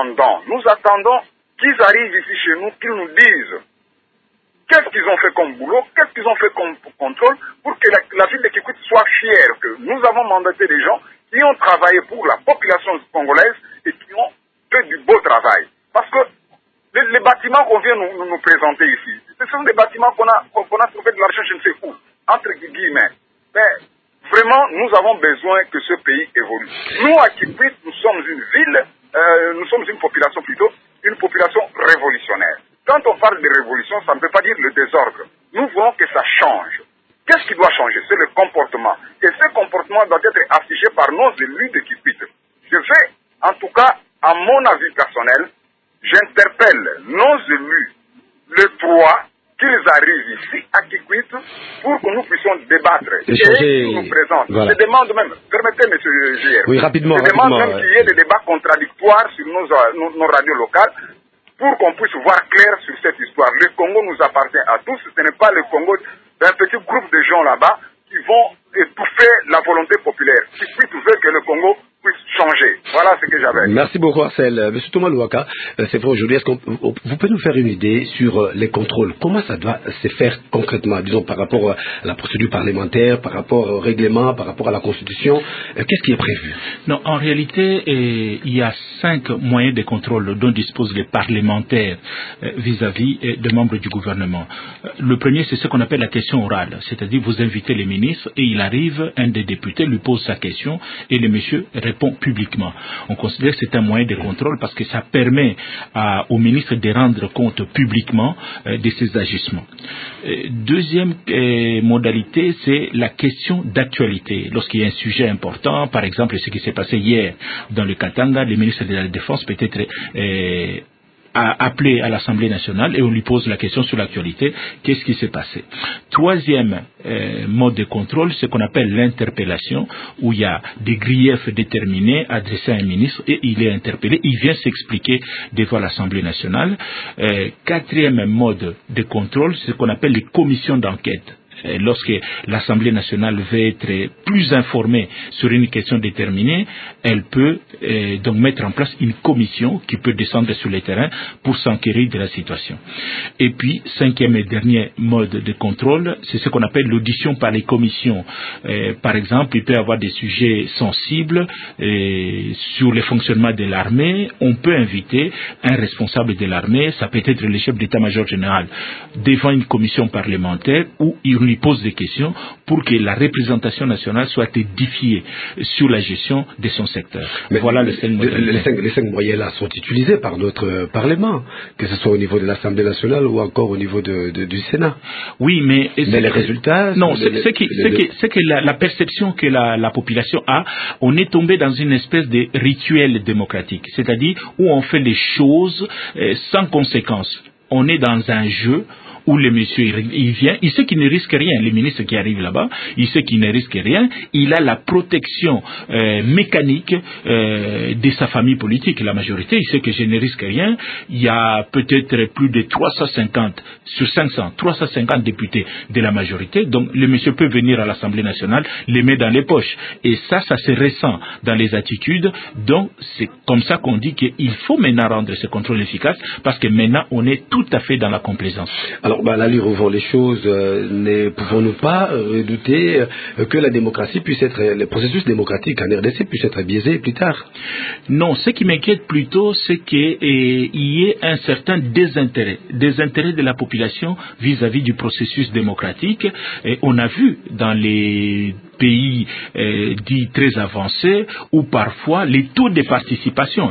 attendons qu'ils arrivent ici chez nous, qu'ils nous disent qu'est-ce qu'ils ont fait comme boulot, qu'est-ce qu'ils ont fait comme contrôle, pour que la ville de Kikwit soit fière que nous avons mandaté des gens qui ont travaillé pour la population congolaise et qui ont fait du beau travail. Parce que les bâtiments qu'on vient nous présenter ici, ce sont des bâtiments qu'on a trouvé de l'argent je ne sais où, entre guillemets. Mais vraiment, nous avons besoin que ce pays évolue. Nous, à Kikwit, nous sommes une ville, nous sommes une population plutôt, une population révolutionnaire. Quand on parle de révolution, ça ne veut pas dire le désordre. Nous voulons que ça change. Qu'est-ce qui doit changer? C'est le comportement. Et ce comportement doit être affiché par nos élus de Kikwit. Je vais, en tout cas, à mon avis personnel, j'interpelle nos élus, le 3, qu'ils arrivent ici à Kikwit pour que nous puissions débattre. Échanger, et qu'ils nous présentent. voilà. Je demande même, permettez M. JR, Oui, rapidement. je demande même qu'il y ait des débats contradictoires sur nos radios locales pour qu'on puisse voir clair sur cette histoire. Le Congo nous appartient à tous, ce n'est pas le Congo d'un petit groupe de gens là-bas qui vont étouffer la volonté populaire, qui puisse faire que le Congo puisse changer. Voilà ce que j'avais. Merci beaucoup, Arcel. Monsieur Thomas Louaka, c'est vrai aujourd'hui, est-ce que vous pouvez nous faire une idée sur les contrôles? Comment ça doit se faire concrètement, disons, par rapport à la procédure parlementaire, par rapport au règlement, par rapport à la Constitution? Qu'est-ce qui est prévu? Non, en réalité, il y a 5 moyens de contrôle dont disposent les parlementaires vis-à-vis des membres du gouvernement. Le premier, c'est ce qu'on appelle la question orale, c'est-à-dire vous invitez les ministres et il arrive, un des députés lui pose sa question et le monsieur répond publiquement. On considère que c'est un moyen de contrôle parce que ça permet au ministre de rendre compte publiquement de ses agissements. Deuxième modalité, c'est la question d'actualité. Lorsqu'il y a un sujet important, par exemple ce qui s'est passé hier dans le Katanga, le ministre de la Défense peut-être a appelé à l'Assemblée nationale et on lui pose la question sur l'actualité, qu'est-ce qui s'est passé. Troisième mode de contrôle, ce qu'on appelle l'interpellation, où il y a des griefs déterminés adressés à un ministre et il est interpellé, il vient s'expliquer devant l'Assemblée nationale. Quatrième mode de contrôle, c'est ce qu'on appelle les commissions d'enquête. Lorsque l'Assemblée nationale veut être plus informée sur une question déterminée, elle peut donc mettre en place une commission qui peut descendre sur le terrain pour s'enquérir de la situation. Et puis, cinquième et dernier mode de contrôle, c'est ce qu'on appelle l'audition par les commissions. Par exemple, il peut y avoir des sujets sensibles sur le fonctionnement de l'armée. On peut inviter un responsable de l'armée, ça peut être le chef d'état-major général, devant une commission parlementaire où il lui pose des questions pour que la représentation nationale soit édifiée sur la gestion de son secteur. Mais voilà les 5 moyens. Les 5 moyens-là sont utilisés par notre Parlement, que ce soit au niveau de l'Assemblée nationale ou encore au niveau du Sénat. Oui, mais les résultats... Non, c'est que la perception que la population a, on est tombé dans une espèce de rituel démocratique, c'est-à-dire où on fait les choses sans conséquence. On est dans un jeu où le monsieur, il vient, il sait qu'il ne risque rien. Le ministre qui arrive là-bas, il sait qu'il ne risque rien. Il a la protection mécanique de sa famille politique. La majorité, il sait que je ne risque rien. Il y a peut-être plus de 350 sur 500, 350 députés de la majorité. Donc, le monsieur peut venir à l'Assemblée nationale, les met dans les poches. Et ça se ressent dans les attitudes. Donc, c'est comme ça qu'on dit qu'il faut maintenant rendre ce contrôle efficace parce que maintenant, on est tout à fait dans la complaisance. Alors, là, lui revoit les choses, ne pouvons-nous pas redouter que la démocratie puisse être, le processus démocratique en RDC puisse être biaisé plus tard? Non, ce qui m'inquiète plutôt, c'est qu'il y ait un certain désintérêt de la population vis-à-vis du processus démocratique. Et on a vu dans les pays dits très avancés où parfois les taux de participation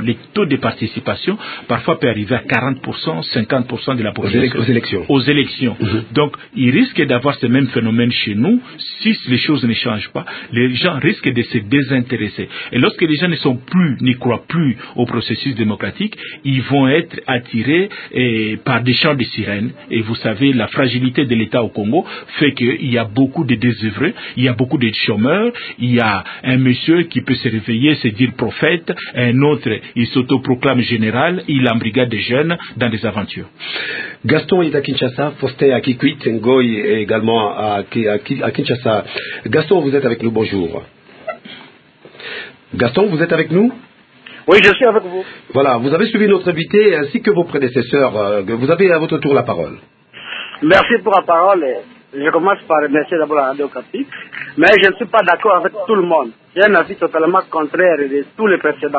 parfois peut arriver à 40%, 50% de la population. Aux élections. Donc, il risque d'avoir ce même phénomène chez nous si les choses ne changent pas. Les gens risquent de se désintéresser. Et lorsque les gens n'y croient plus au processus démocratique, ils vont être attirés par des chants de sirènes. Et vous savez, la fragilité de l'État au Congo fait qu'il y a beaucoup de désœuvrés, il y a beaucoup de être chômeur, il y a un monsieur qui peut se réveiller, se dire prophète, un autre, il s'autoproclame général, il embrigade des jeunes dans des aventures. Gaston est à Kinshasa, Faustin à Kikwit, Ngoy est également à Kinshasa. Gaston, vous êtes avec nous, bonjour. Gaston, vous êtes avec nous? Oui, je suis avec vous. Voilà, vous avez suivi notre invité ainsi que vos prédécesseurs. Vous avez à votre tour la parole. Merci pour la parole. Je commence par remercier d'abord la Radio Okapi, mais je ne suis pas d'accord avec tout le monde. J'ai un avis totalement contraire de tous les précédents.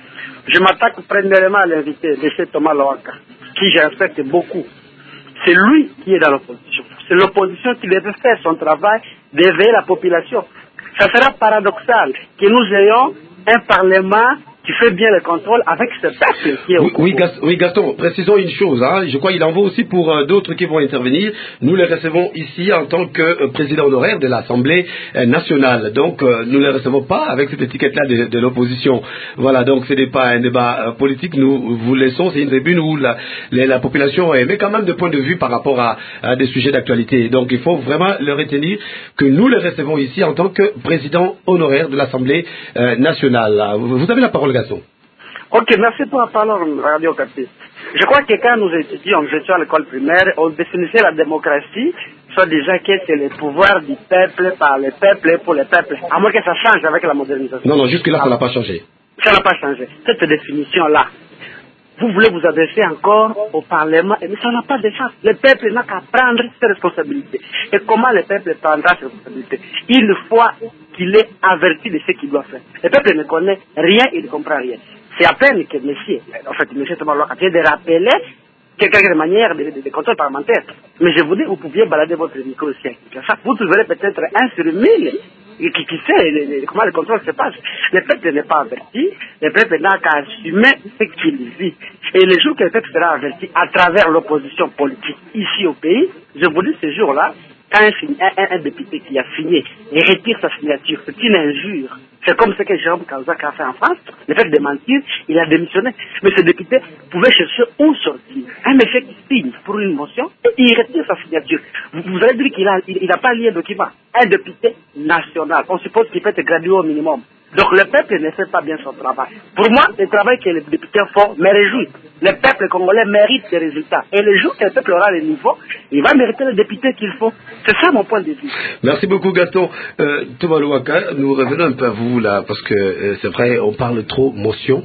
Je m'attaque premièrement à l'invité, M. Thomas Lawaka, qui je respecte beaucoup. C'est lui qui est dans l'opposition. C'est l'opposition qui devait faire son travail d'éveiller la population. Ça sera paradoxal que nous ayons un parlement qui fait bien le contrôle avec ce peuple qui est au oui, Gaston, précisons une chose. Je crois qu'il en vaut aussi pour d'autres qui vont intervenir. Nous les recevons ici en tant que président honoraire de l'Assemblée nationale. Donc, nous ne les recevons pas avec cette étiquette-là de l'opposition. Voilà, donc ce n'est pas un débat politique. Nous vous laissons, c'est une tribune où la population émet quand même de points de vue par rapport à des sujets d'actualité. Donc, il faut vraiment le retenir que nous les recevons ici en tant que président honoraire de l'Assemblée nationale. Vous avez la parole, Gaston. Ok, merci pour la parole, Radio Okapi. Je crois que quand nous étudions, nous étions à l'école primaire, on définissait la démocratie, soit déjà que c'est le pouvoir du peuple, par le peuple et pour le peuple. À moins que ça change avec la modernisation. Non, jusque-là, ça n'a pas changé. Ça n'a pas changé. Cette définition-là, vous voulez vous adresser encore au Parlement, mais ça n'a pas de chance. Le peuple n'a qu'à prendre ses responsabilités. Et comment le peuple prendra ses responsabilités? Une fois qu'il est averti de ce qu'il doit faire. Le peuple ne connaît rien, il ne comprend rien. C'est à peine que monsieur Thomas Lawaka vient de rappeler quelques manières de contrôle parlementaire. Mais je vous dis, vous pouviez balader votre micro aussi. Vous trouverez peut-être un sur 1000 qui sait comment le contrôle se passe. Le peuple n'est pas averti, le peuple n'a qu'à assumer ce qu'il vit. Et le jour que le peuple sera averti à travers l'opposition politique ici au pays, je vous dis ce jour-là, quand un député qui a signé et retire sa signature, c'est une injure. C'est comme ce que Jérôme Kazak a fait en France. Le fait de mentir, il a démissionné. Mais ce député pouvait chercher où sortir. Un monsieur qui signe pour une motion et il retire sa signature. Vous allez dire qu'il n'a pas lié le document. Un député national. On suppose qu'il peut être gradué au minimum. Donc le peuple ne fait pas bien son travail. Pour moi, le travail que les députés font me réjouit. Le peuple congolais mérite des résultats. Et le jour que le peuple aura le niveau, il va mériter les députés qu'il faut. C'est ça mon point de vue. Merci beaucoup, Gaston. Thomas Lawaka, nous revenons un peu à vous là, parce que c'est vrai, on parle trop motion.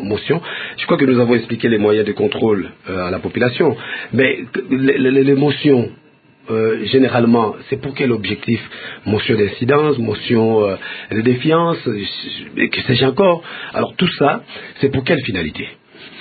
Je crois que nous avons expliqué les moyens de contrôle à la population. Mais les motions, généralement, c'est pour quel objectif? Motion d'incidence, motion de défiance, que sais-je encore. Alors tout ça, c'est pour quelle finalité?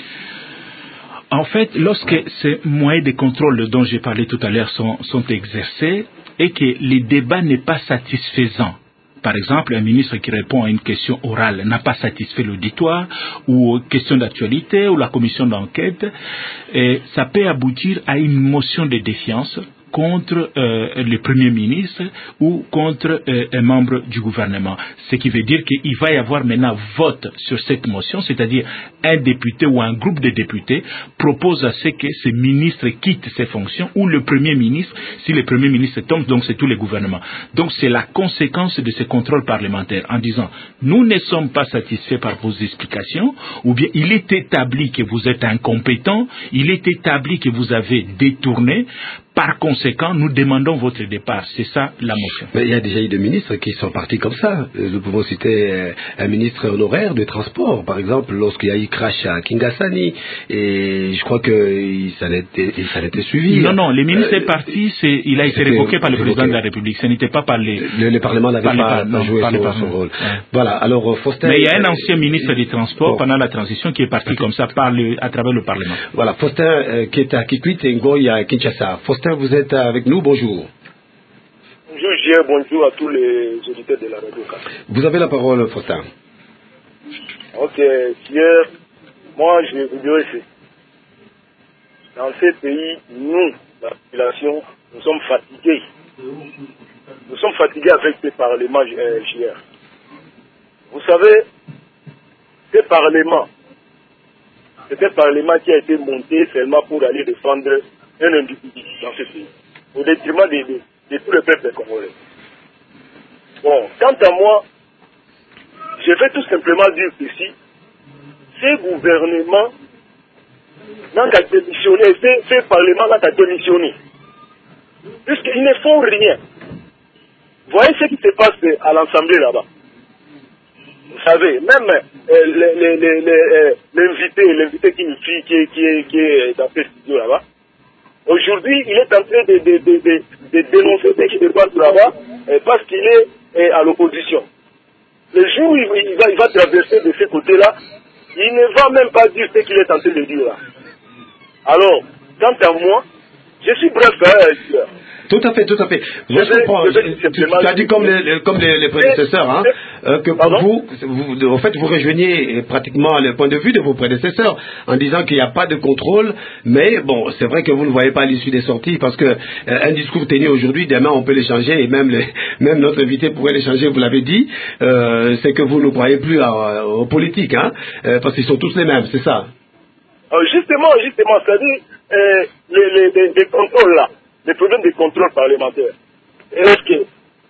En fait, lorsque ces moyens de contrôle dont j'ai parlé tout à l'heure sont exercés et que le débat n'est pas satisfaisant, par exemple, un ministre qui répond à une question orale n'a pas satisfait l'auditoire ou aux questions d'actualité ou la commission d'enquête, et ça peut aboutir à une motion de défiance contre le Premier ministre ou contre un membre du gouvernement. Ce qui veut dire qu'il va y avoir maintenant vote sur cette motion, c'est-à-dire un député ou un groupe de députés propose à ce que ce ministre quitte ses fonctions ou le Premier ministre, si le Premier ministre tombe, donc c'est tous les gouvernements. Donc c'est la conséquence de ce contrôle parlementaire en disant nous ne sommes pas satisfaits par vos explications, ou bien il est établi que vous êtes incompétent, il est établi que vous avez détourné. Par conséquent, nous demandons votre départ. C'est ça la motion. Mais il y a déjà eu des ministres qui sont partis comme ça. Nous pouvons citer un ministre honoraire de transport, par exemple, lorsqu'il y a eu crash à Kingasani, et je crois que ça a été suivi. Non, le ministre est parti, il a été révoqué par le président de la République. Ce n'était pas par les... Le Parlement n'avait pas joué son rôle. Ouais. Voilà, alors Faustin... Mais il y a un ancien ministre des Transports pendant la transition qui est parti comme ça à travers le Parlement. Voilà, Faustin qui est à Kikwit et Ngoy à Kinshasa. Faustin, vous êtes avec nous, bonjour. Bonjour Gilles, bonjour à tous les auditeurs de la radio. Vous avez la parole, Faustin. Ok, Gilles, moi je vous dirais que dans ces pays, nous, la population, nous sommes fatigués. Nous sommes fatigués avec ces parlements, Gilles. Vous savez, ces parlements, c'est un parlement qui a été monté seulement pour aller défendre un individu dans ce pays, au détriment de tout le peuple congolais. Bon, quant à moi, je vais tout simplement dire ceci. Ces gouvernements n'ont qu'à démissionner, ces parlements n'ont qu'à démissionner. Puisqu'ils ne font rien. Voyez ce qui se passe à l'Assemblée là-bas. Vous savez, même l'invité qui nous suit, qui est dans ce studio là-bas, aujourd'hui, il est en train de dénoncer ce qui se passe là-bas parce qu'il est à l'opposition. Le jour où il va traverser de ce côté-là, il ne va même pas dire ce qu'il est en train de dire là. Alors, quant à moi, je suis bref. Tout à fait. Moi, je comprends. Tu as dit comme les prédécesseurs, hein, que vous, en fait, vous rejoignez pratiquement le point de vue de vos prédécesseurs en disant qu'il n'y a pas de contrôle, mais bon, c'est vrai que vous ne voyez pas l'issue des sorties parce que un discours tenu aujourd'hui, demain, on peut les changer et même notre invité pourrait les changer, vous l'avez dit, c'est que vous ne croyez plus aux politiques, hein, parce qu'ils sont tous les mêmes, c'est ça. Justement, c'est-à-dire les contrôles là. Les problèmes de contrôle parlementaire. Est-ce que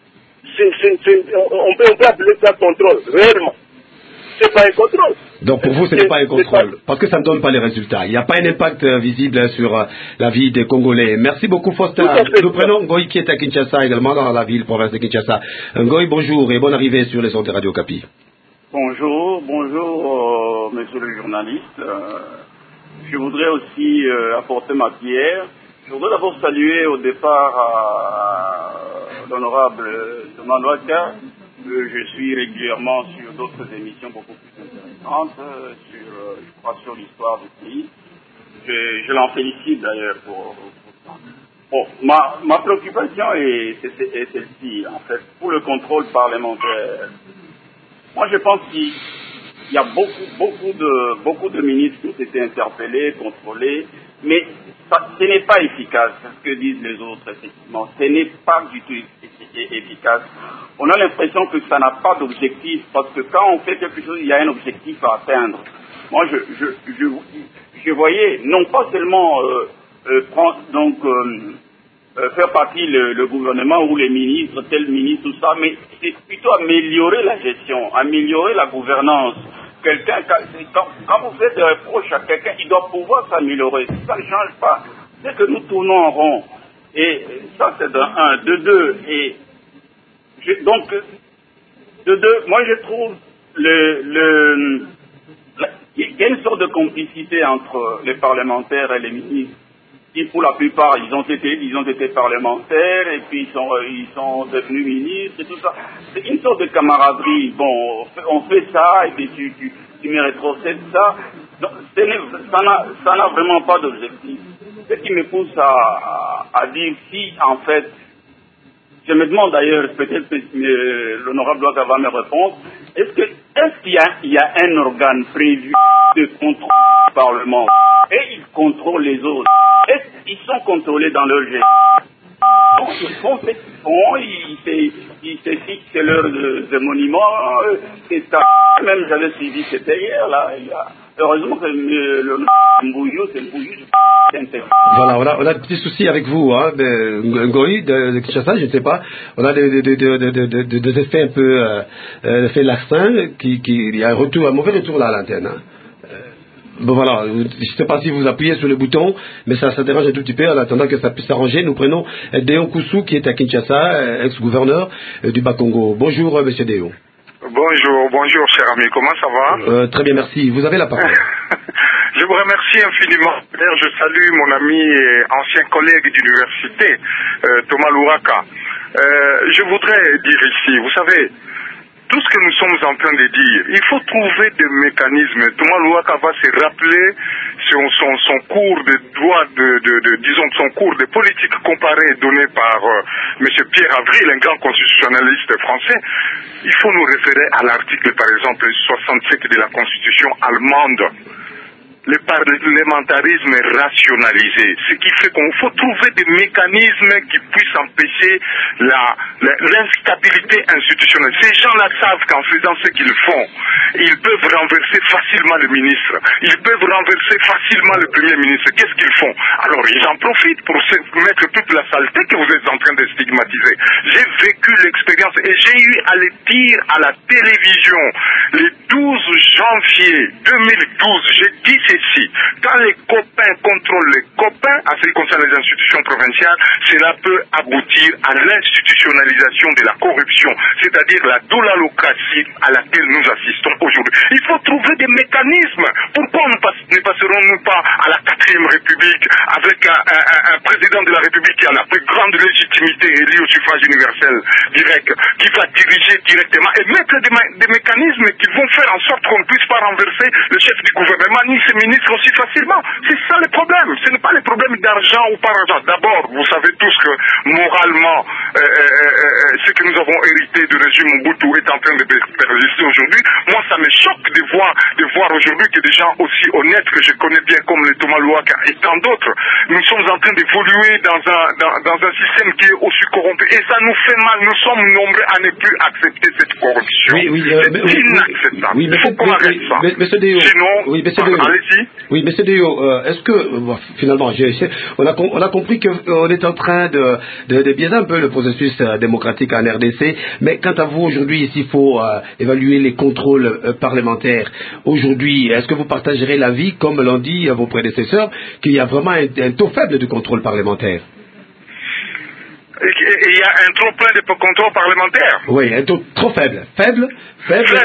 on peut appeler ça contrôle, réellement? C'est pas un contrôle. Donc pour vous, ce n'est pas un contrôle, parce que ça ne donne pas les résultats. Il n'y a pas un impact visible sur la vie des Congolais. Merci beaucoup, Foster. Nous prenons Ngoï qui est à Kinshasa, également dans la ville, province de Kinshasa. Ngoï, bonjour et bonne arrivée sur les ondes de Radio Okapi. Bonjour, monsieur le journaliste. Je voudrais aussi apporter ma pierre. Je voudrais d'abord saluer au départ l'honorable Thomas Louaka. Je suis régulièrement sur d'autres émissions beaucoup plus intéressantes, je crois sur l'histoire du pays. Je l'en félicite d'ailleurs pour ça. Bon, ma préoccupation est celle-ci, en fait, pour le contrôle parlementaire. Moi, je pense qu'il y a beaucoup de ministres qui ont été interpellés, contrôlés, mais ce n'est pas efficace, c'est ce que disent les autres, effectivement. Ce n'est pas du tout efficace. On a l'impression que ça n'a pas d'objectif, parce que quand on fait quelque chose, il y a un objectif à atteindre. Moi, je voyais, non pas seulement faire partie le gouvernement ou les ministres, tel ministre, tout ça, mais c'est plutôt améliorer la gestion, améliorer la gouvernance. Quelqu'un, quand vous faites des reproches à quelqu'un, il doit pouvoir s'améliorer. Si ça ne change pas, c'est que nous tournons en rond. Et ça, c'est de 1. De 2, moi je trouve il y a une sorte de complicité entre les parlementaires et les ministres. Et pour la plupart, ils ont été parlementaires et puis ils sont devenus ministres et tout ça. C'est une sorte de camaraderie. Bon, on fait ça et puis tu me rétrocèdes ça. Donc, ça n'a vraiment pas d'objectif. Ce qui me pousse à dire si, en fait, je me demande d'ailleurs, peut-être que l'honorable Ouaga va me répondre, est-ce qu'il y a un organe prévu de contrôle du Parlement et ils contrôlent les autres? Est-ce qu'ils sont contrôlés dans leur gestion? Ils font ce qu'ils font, ils se fixent leurs monuments, c'est ça. Même j'avais suivi, c'était hier, là. Heureusement que le Mbouyou, c'est Mbouyou. Voilà, on a un petit souci avec vous, hein, Ngoï, de Kinshasa, je ne sais pas. On a des effets un peu, l'effet larcin, il y a un mauvais retour là à l'antenne, hein. Bon voilà, je ne sais pas si vous appuyez sur le bouton, mais ça dérange un tout petit peu en attendant que ça puisse s'arranger. Nous prenons Déon Koussou qui est à Kinshasa, ex-gouverneur du Bas-Congo. Bonjour monsieur Déon. Bonjour cher ami, comment ça va? Très bien, merci. Vous avez la parole. Je vous remercie infiniment. D'ailleurs, je salue mon ami et ancien collègue d'université, Thomas Louaka. Je voudrais dire ici, vous savez, tout ce que nous sommes en train de dire, il faut trouver des mécanismes. Thomas Louaka va se rappeler son cours de droit, disons son cours de politique comparée donné par M. Pierre Avril, un grand constitutionnaliste français. Il faut nous référer à l'article, par exemple, 67 de la Constitution allemande. le parlementarisme est rationalisé, ce qui fait qu'il faut trouver des mécanismes qui puissent empêcher l'instabilité institutionnelle. Ces gens-là savent qu'en faisant ce qu'ils font, ils peuvent renverser facilement le ministre, ils peuvent renverser facilement le premier ministre. Qu'est-ce qu'ils font? Alors ils en profitent pour mettre toute la saleté que vous êtes en train de stigmatiser. J'ai vécu l'expérience et j'ai eu à le dire à la télévision le 12 janvier 2012. J'ai dit ceci: quand les copains contrôlent les copains, en ce qui concerne les institutions provinciales, cela peut aboutir à l'institutionnalisation de la corruption, c'est-à-dire la dolalocratie à laquelle nous assistons aujourd'hui. Il faut trouver des mécanismes. Pourquoi ne passerons-nous pas à la 4e République avec un président de la République qui a la plus grande légitimité élue au suffrage universel direct, qui va diriger directement et mettre des mécanismes qui vont faire en sorte qu'on ne puisse pas renverser le chef du gouvernement ni ses ministres aussi facilement. C'est ça le problème. Ce n'est pas le problème d'argent ou par argent. D'abord, vous savez tous que moralement, ce que nous avons hérité du régime Mobutu est en train de persister aujourd'hui. Moi, ça me choque de voir aujourd'hui que des gens aussi honnêtes que je connais bien comme le Thomas Louaka et tant d'autres, nous sommes en train d'évoluer dans un système qui est aussi corrompu. Et ça nous fait mal. Nous sommes nombreux à ne plus accepter cette corruption. C'est inacceptable. Il faut qu'on arrête ça. Sinon, allez-y. Oui, mais Déo, est-ce que, finalement, on a compris qu'on est en train de biaiser un peu le processus démocratique en RDC, mais quant à vous, aujourd'hui, ici, il faut évaluer les contrôles parlementaires. Aujourd'hui, est-ce que vous partagerez l'avis, comme l'ont dit vos prédécesseurs, qu'il y a vraiment un taux faible de contrôle parlementaire? Il y a un trop plein de contrôle parlementaire. Oui, un taux trop faible. Faible. Les taux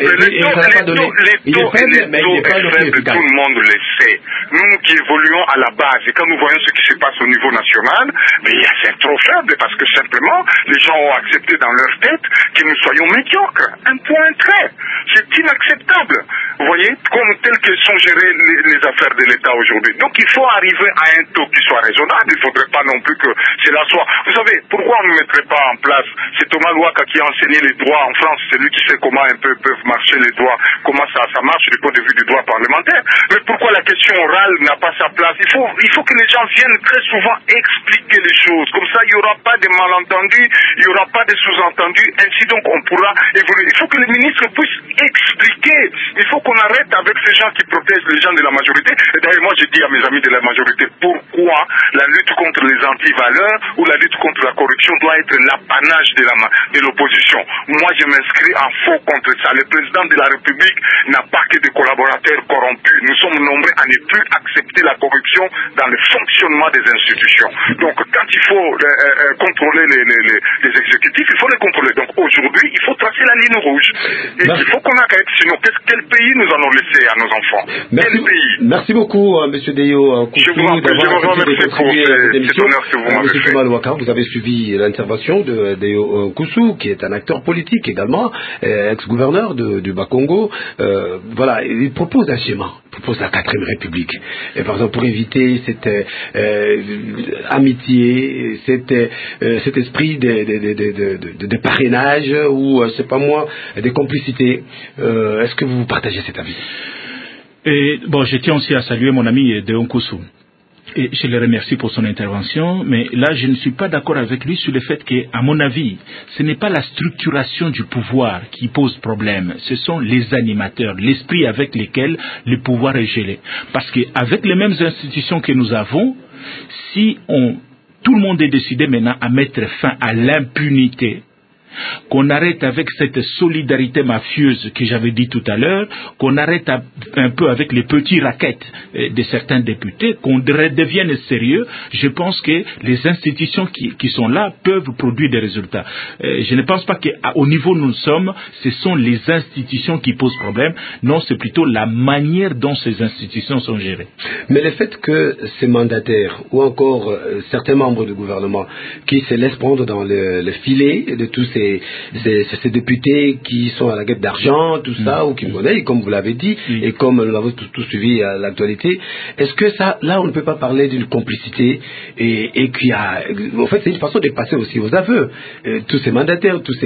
est faible, tout le monde le sait. Nous qui évoluons à la base, et quand nous voyons ce qui se passe au niveau national, mais c'est trop faible parce que simplement, les gens ont accepté dans leur tête que nous soyons médiocres. Un point trait. C'est inacceptable. Vous voyez, comme tel que sont gérées les affaires de l'État aujourd'hui. Donc il faut arriver à un taux qui soit raisonnable. Il ne faudrait pas non plus que cela soit... Vous savez, pourquoi on ne mettrait pas en place, c'est Thomas Louaka qui a enseigné les droits en France, c'est lui qui sait comment un peu peuvent marcher les droits, comment ça marche du point de vue du droit parlementaire. Mais pourquoi la question orale n'a pas sa place? Il faut que les gens viennent très souvent expliquer les choses. Comme ça, il n'y aura pas de malentendus, il n'y aura pas de sous-entendus, ainsi donc on pourra évoluer. Il faut que les ministres puissent expliquer. Il faut qu'on arrête avec ces gens qui protègent les gens de la majorité. Et d'ailleurs, moi, je dis à mes amis de la majorité, pourquoi la lutte contre les antivaleurs ou la lutte contre la corruption doit être l'apanage de l'opposition. Moi, je m'inscris en faux contre ça. Le président de la République n'a pas que des collaborateurs corrompus. Nous sommes nombreux à ne plus accepter la corruption dans le fonctionnement des institutions. Donc, quand il faut contrôler les exécutifs, il faut les contrôler. Donc, aujourd'hui, il faut tracer la ligne rouge. Et il faut qu'on arrête. Sinon, quel pays nous allons laisser à nos enfants? Quel pays? Merci beaucoup, M. Déo Koussou, d'avoir contribué à cette émission. M. Thomas Louaka, vous avez suivi l'intervention de Déo Koussou, qui est un acteur politique également, ex-gouverneur du Bas-Congo. Voilà, il propose un schéma, il propose la 4e République. Et par exemple, pour éviter cette amitié, cet esprit de parrainage ou, c'est pas moi, des complicités. Est-ce que vous partagez cet avis? Je tiens aussi à saluer mon ami Déo Koussou. Et je le remercie pour son intervention, mais là, je ne suis pas d'accord avec lui sur le fait que, à mon avis, ce n'est pas la structuration du pouvoir qui pose problème, ce sont les animateurs, l'esprit avec lequel le pouvoir est géré. Parce qu'avec les mêmes institutions que nous avons, si tout le monde est décidé maintenant à mettre fin à l'impunité, qu'on arrête avec cette solidarité mafieuse que j'avais dit tout à l'heure, qu'on arrête un peu avec les petits raquettes de certains députés, qu'on redevienne sérieux, je pense que les institutions qui sont là peuvent produire des résultats. Je ne pense pas qu'au niveau où nous sommes, ce sont les institutions qui posent problème, non, c'est plutôt la manière dont ces institutions sont gérées. Mais le fait que ces mandataires, ou encore certains membres du gouvernement, qui se laissent prendre dans le filet de tous ces ces députés qui sont à la quête d'argent, tout ça, ou qui monnaie, comme vous l'avez dit, et comme nous l'avons tous suivi à l'actualité. Est-ce que ça, là, on ne peut pas parler d'une complicité et qu'il y a, en fait, c'est une façon de passer aussi aux aveux. Tous ces mandataires, tous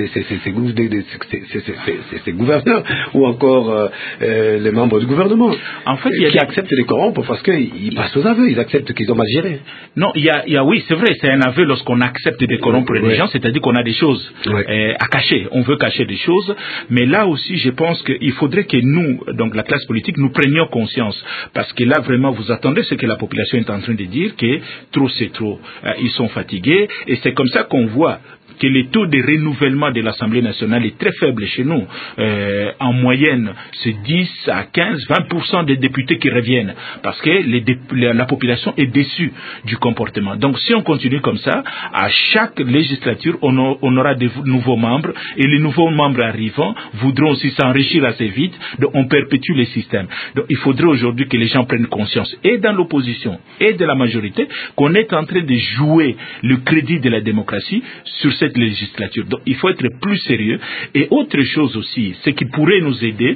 ces gouverneurs, ou encore les membres du gouvernement, en fait, qui acceptent les corrompre parce qu'ils passent aux aveux, ils acceptent qu'ils ont mal géré. Non, oui, c'est vrai, c'est un aveu lorsqu'on accepte de corrompre les gens, c'est-à-dire qu'on a des choses à cacher, on veut cacher des choses, mais là aussi, je pense qu'il faudrait que nous, donc la classe politique, nous prenions conscience, parce que là, vraiment, vous attendez ce que la population est en train de dire, que trop c'est trop, ils sont fatigués, et c'est comme ça qu'on voit que le taux de renouvellement de l'Assemblée nationale est très faible chez nous. En moyenne, c'est 10 à 15, 20% des députés qui reviennent, parce que la population est déçue du comportement. Donc si on continue comme ça, à chaque législature, on aura de nouveaux membres, et les nouveaux membres arrivant voudront aussi s'enrichir assez vite, donc on perpétue le système. Donc il faudrait aujourd'hui que les gens prennent conscience, et dans l'opposition, et de la majorité, qu'on est en train de jouer le crédit de la démocratie sur cette législature. Donc il faut être plus sérieux. Et autre chose aussi, ce qui pourrait nous aider,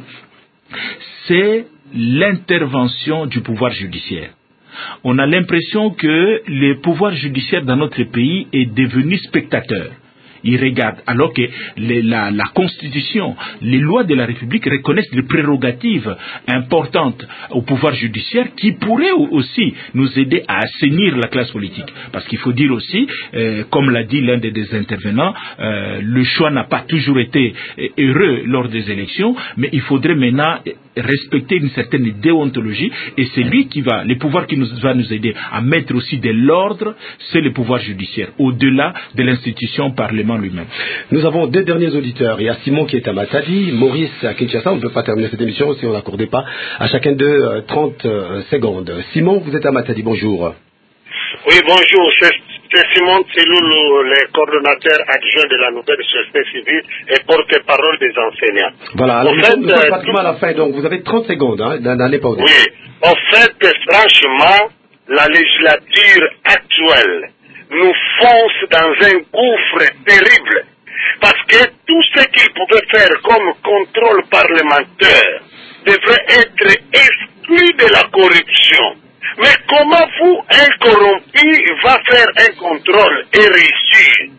c'est l'intervention du pouvoir judiciaire. On a l'impression que le pouvoir judiciaire dans notre pays est devenu spectateur. Il regarde, alors que la Constitution, les lois de la République reconnaissent des prérogatives importantes au pouvoir judiciaire qui pourraient aussi nous aider à assainir la classe politique. Parce qu'il faut dire aussi, comme l'a dit l'un des intervenants, le choix n'a pas toujours été heureux lors des élections, mais il faudrait maintenant respecter une certaine déontologie, et c'est lui le pouvoir qui va nous aider à mettre aussi de l'ordre, c'est le pouvoir judiciaire, au-delà de l'institution parlement lui-même. Nous avons deux derniers auditeurs. Il y a Simon qui est à Matadi, Maurice à Kinshasa. On ne peut pas terminer cette émission si on n'accordait pas à chacun d'eux 30 secondes. Simon, vous êtes à Matadi, bonjour. Oui, bonjour. C'est Simon Tsiloulou, le coordonnateur adjoint de la nouvelle société civile et porte-parole des enseignants. Voilà, alors nous sommes pratiquement à la fin, donc vous avez 30 secondes dans les pauses. Oui, en fait, franchement, la législature actuelle nous fonce dans un gouffre terrible, parce que tout ce qu'ils pouvaient faire comme contrôle parlementaire devrait être exclu de la corruption. Mais comment un corrompu va faire un contrôle et réussir?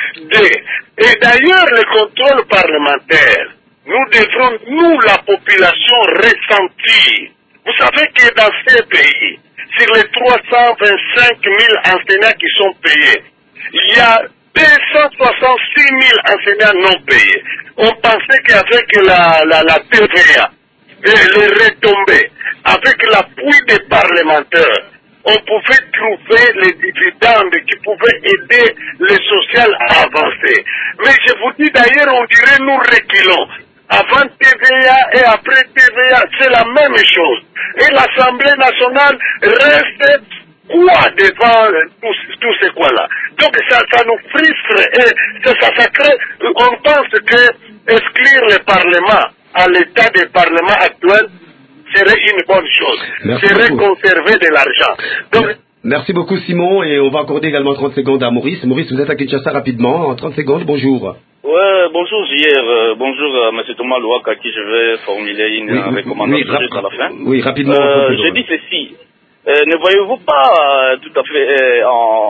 Et d'ailleurs, le contrôle parlementaire, nous devrons, nous, la population, ressentir. Vous savez que dans ces pays, sur les 325 000 enseignants qui sont payés, il y a 266 000 enseignants non payés. On pensait qu'avec la TVA, et les retombées, avec l'appui des parlementaires, on pouvait trouver les dividendes qui pouvaient aider le social à avancer. Mais je vous dis d'ailleurs, on dirait nous reculons. Avant TVA et après TVA, c'est la même chose. Et l'Assemblée nationale reste quoi devant tout ce quoi-là. Donc ça nous frustre et ça crée, on pense que exclure le Parlement à l'état des parlements actuels serait une bonne chose. Serait conserver de l'argent. Donc, merci beaucoup Simon, et on va accorder également 30 secondes à Maurice. Maurice, vous êtes à Kinshasa rapidement, en 30 secondes, bonjour. Ouais, bonjour JR, bonjour à M. Thomas Louaka, à qui je vais formuler une recommandation à la fin. Oui, rapidement. Je dis ceci, ne voyez-vous pas tout à fait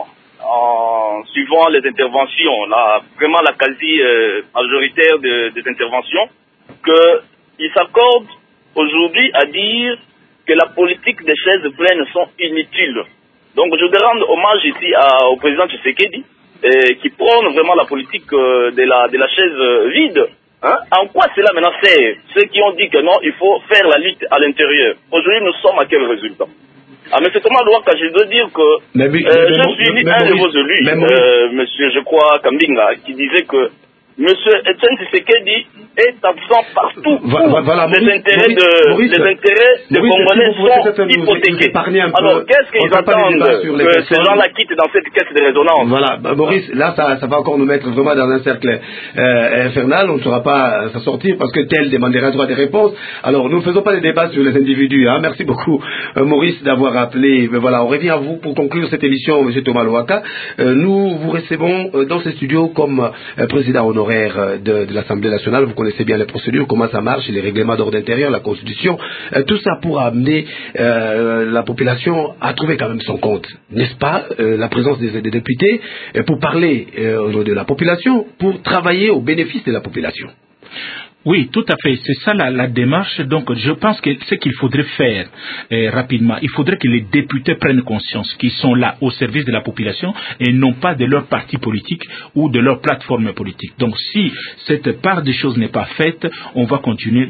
en suivant les interventions, là, vraiment la quasi-majoritaire des interventions, qu'ils s'accordent aujourd'hui à dire que la politique des chaises pleines sont inutiles. Donc je voudrais rendre hommage ici au président Tshisekedi, qui prône vraiment la politique de la chaise vide. Hein? En quoi cela maintenant sert? Ceux qui ont dit que non, il faut faire la lutte à l'intérieur. Aujourd'hui, nous sommes à quel résultat? Ah, M. Thomas Louaka, je dois dire que je suis un de vos élus, monsieur, je crois, Kambinga, qui disait que M. Etienne Tshisekedi est absent partout. Voilà, les intérêts des Congolais sont hypothéqués. Alors, qu'est-ce qu'ils attendent que ces gens-là quittent dans cette caisse de résonance? Voilà, Maurice, là, ça va encore nous mettre vraiment dans un cercle infernal. On ne saura pas s'en sortir parce que tel demanderait droit des réponses. Alors, nous ne faisons pas des débats sur les individus. Hein. Merci beaucoup, Maurice, d'avoir appelé. Mais voilà, on revient à vous pour conclure cette émission, M. Thomas Louaka. Nous vous recevons dans ces studios comme président honoraire de l'Assemblée nationale. Vous connaissez bien les procédures, comment ça marche, les règlements d'ordre intérieur, la Constitution. Tout ça pour amener la population à trouver quand même son compte. N'est-ce pas, la présence des députés pour parler au nom de la population, pour travailler au bénéfice de la population. Oui, tout à fait. C'est ça la démarche. Donc, je pense que ce qu'il faudrait faire rapidement, il faudrait que les députés prennent conscience qu'ils sont là au service de la population et non pas de leur parti politique ou de leur plateforme politique. Donc, si cette part des choses n'est pas faite, on va continuer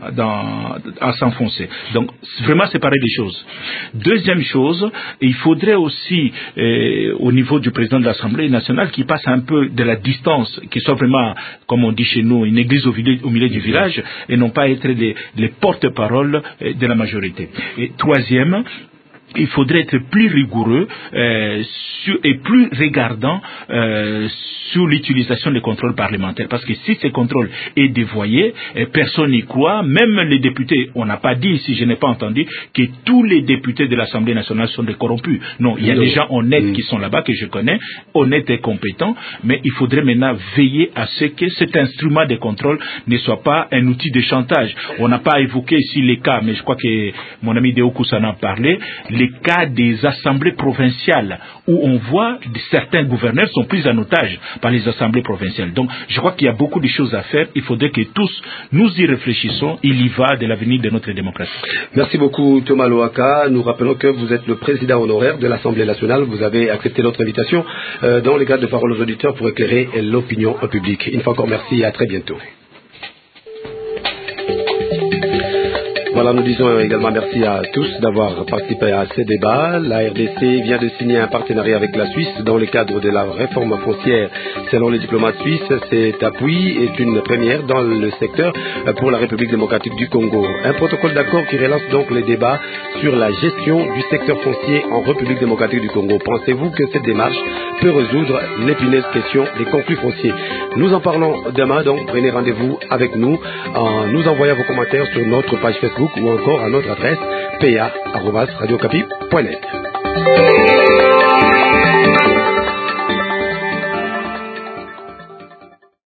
à s'enfoncer. Donc, vraiment séparer les choses. Deuxième chose, il faudrait aussi, au niveau du président de l'Assemblée nationale, qu'il passe un peu de la distance, qu'il soit vraiment, comme on dit chez nous, une église au milieu du village et non pas être les porte-parole de la majorité. Et troisième, il faudrait être plus rigoureux et plus regardant sur l'utilisation des contrôles parlementaires. Parce que si ces contrôles est dévoyé, personne n'y croit. Même les députés, on n'a pas dit ici, je n'ai pas entendu, que tous les députés de l'Assemblée nationale sont des corrompus. Non, il y a des gens honnêtes qui sont là-bas, que je connais, honnêtes et compétents, mais il faudrait maintenant veiller à ce que cet instrument de contrôle ne soit pas un outil de chantage. On n'a pas évoqué ici les cas, mais je crois que mon ami Deoku s'en a parlé, les cas des assemblées provinciales où on voit que certains gouverneurs sont pris en otage par les assemblées provinciales. Donc, je crois qu'il y a beaucoup de choses à faire. Il faudrait que tous nous y réfléchissons. Il y va de l'avenir de notre démocratie. Merci beaucoup, Thomas Louaka. Nous rappelons que vous êtes le président honoraire de l'Assemblée nationale. Vous avez accepté notre invitation dans le cadre de Parole aux auditeurs pour éclairer l'opinion publique. Une fois encore, merci et à très bientôt. Voilà, nous disons également merci à tous d'avoir participé à ces débats. La RDC vient de signer un partenariat avec la Suisse dans le cadre de la réforme foncière. Selon les diplomates suisses, cet appui est une première dans le secteur pour la République démocratique du Congo. Un protocole d'accord qui relance donc les débats sur la gestion du secteur foncier en République démocratique du Congo. Pensez-vous que cette démarche peut résoudre l'épineuse question des conflits fonciers? Nous en parlons demain, donc prenez rendez-vous avec nous en nous envoyant vos commentaires sur notre page Facebook ou encore à notre adresse pa@radiocapi.net.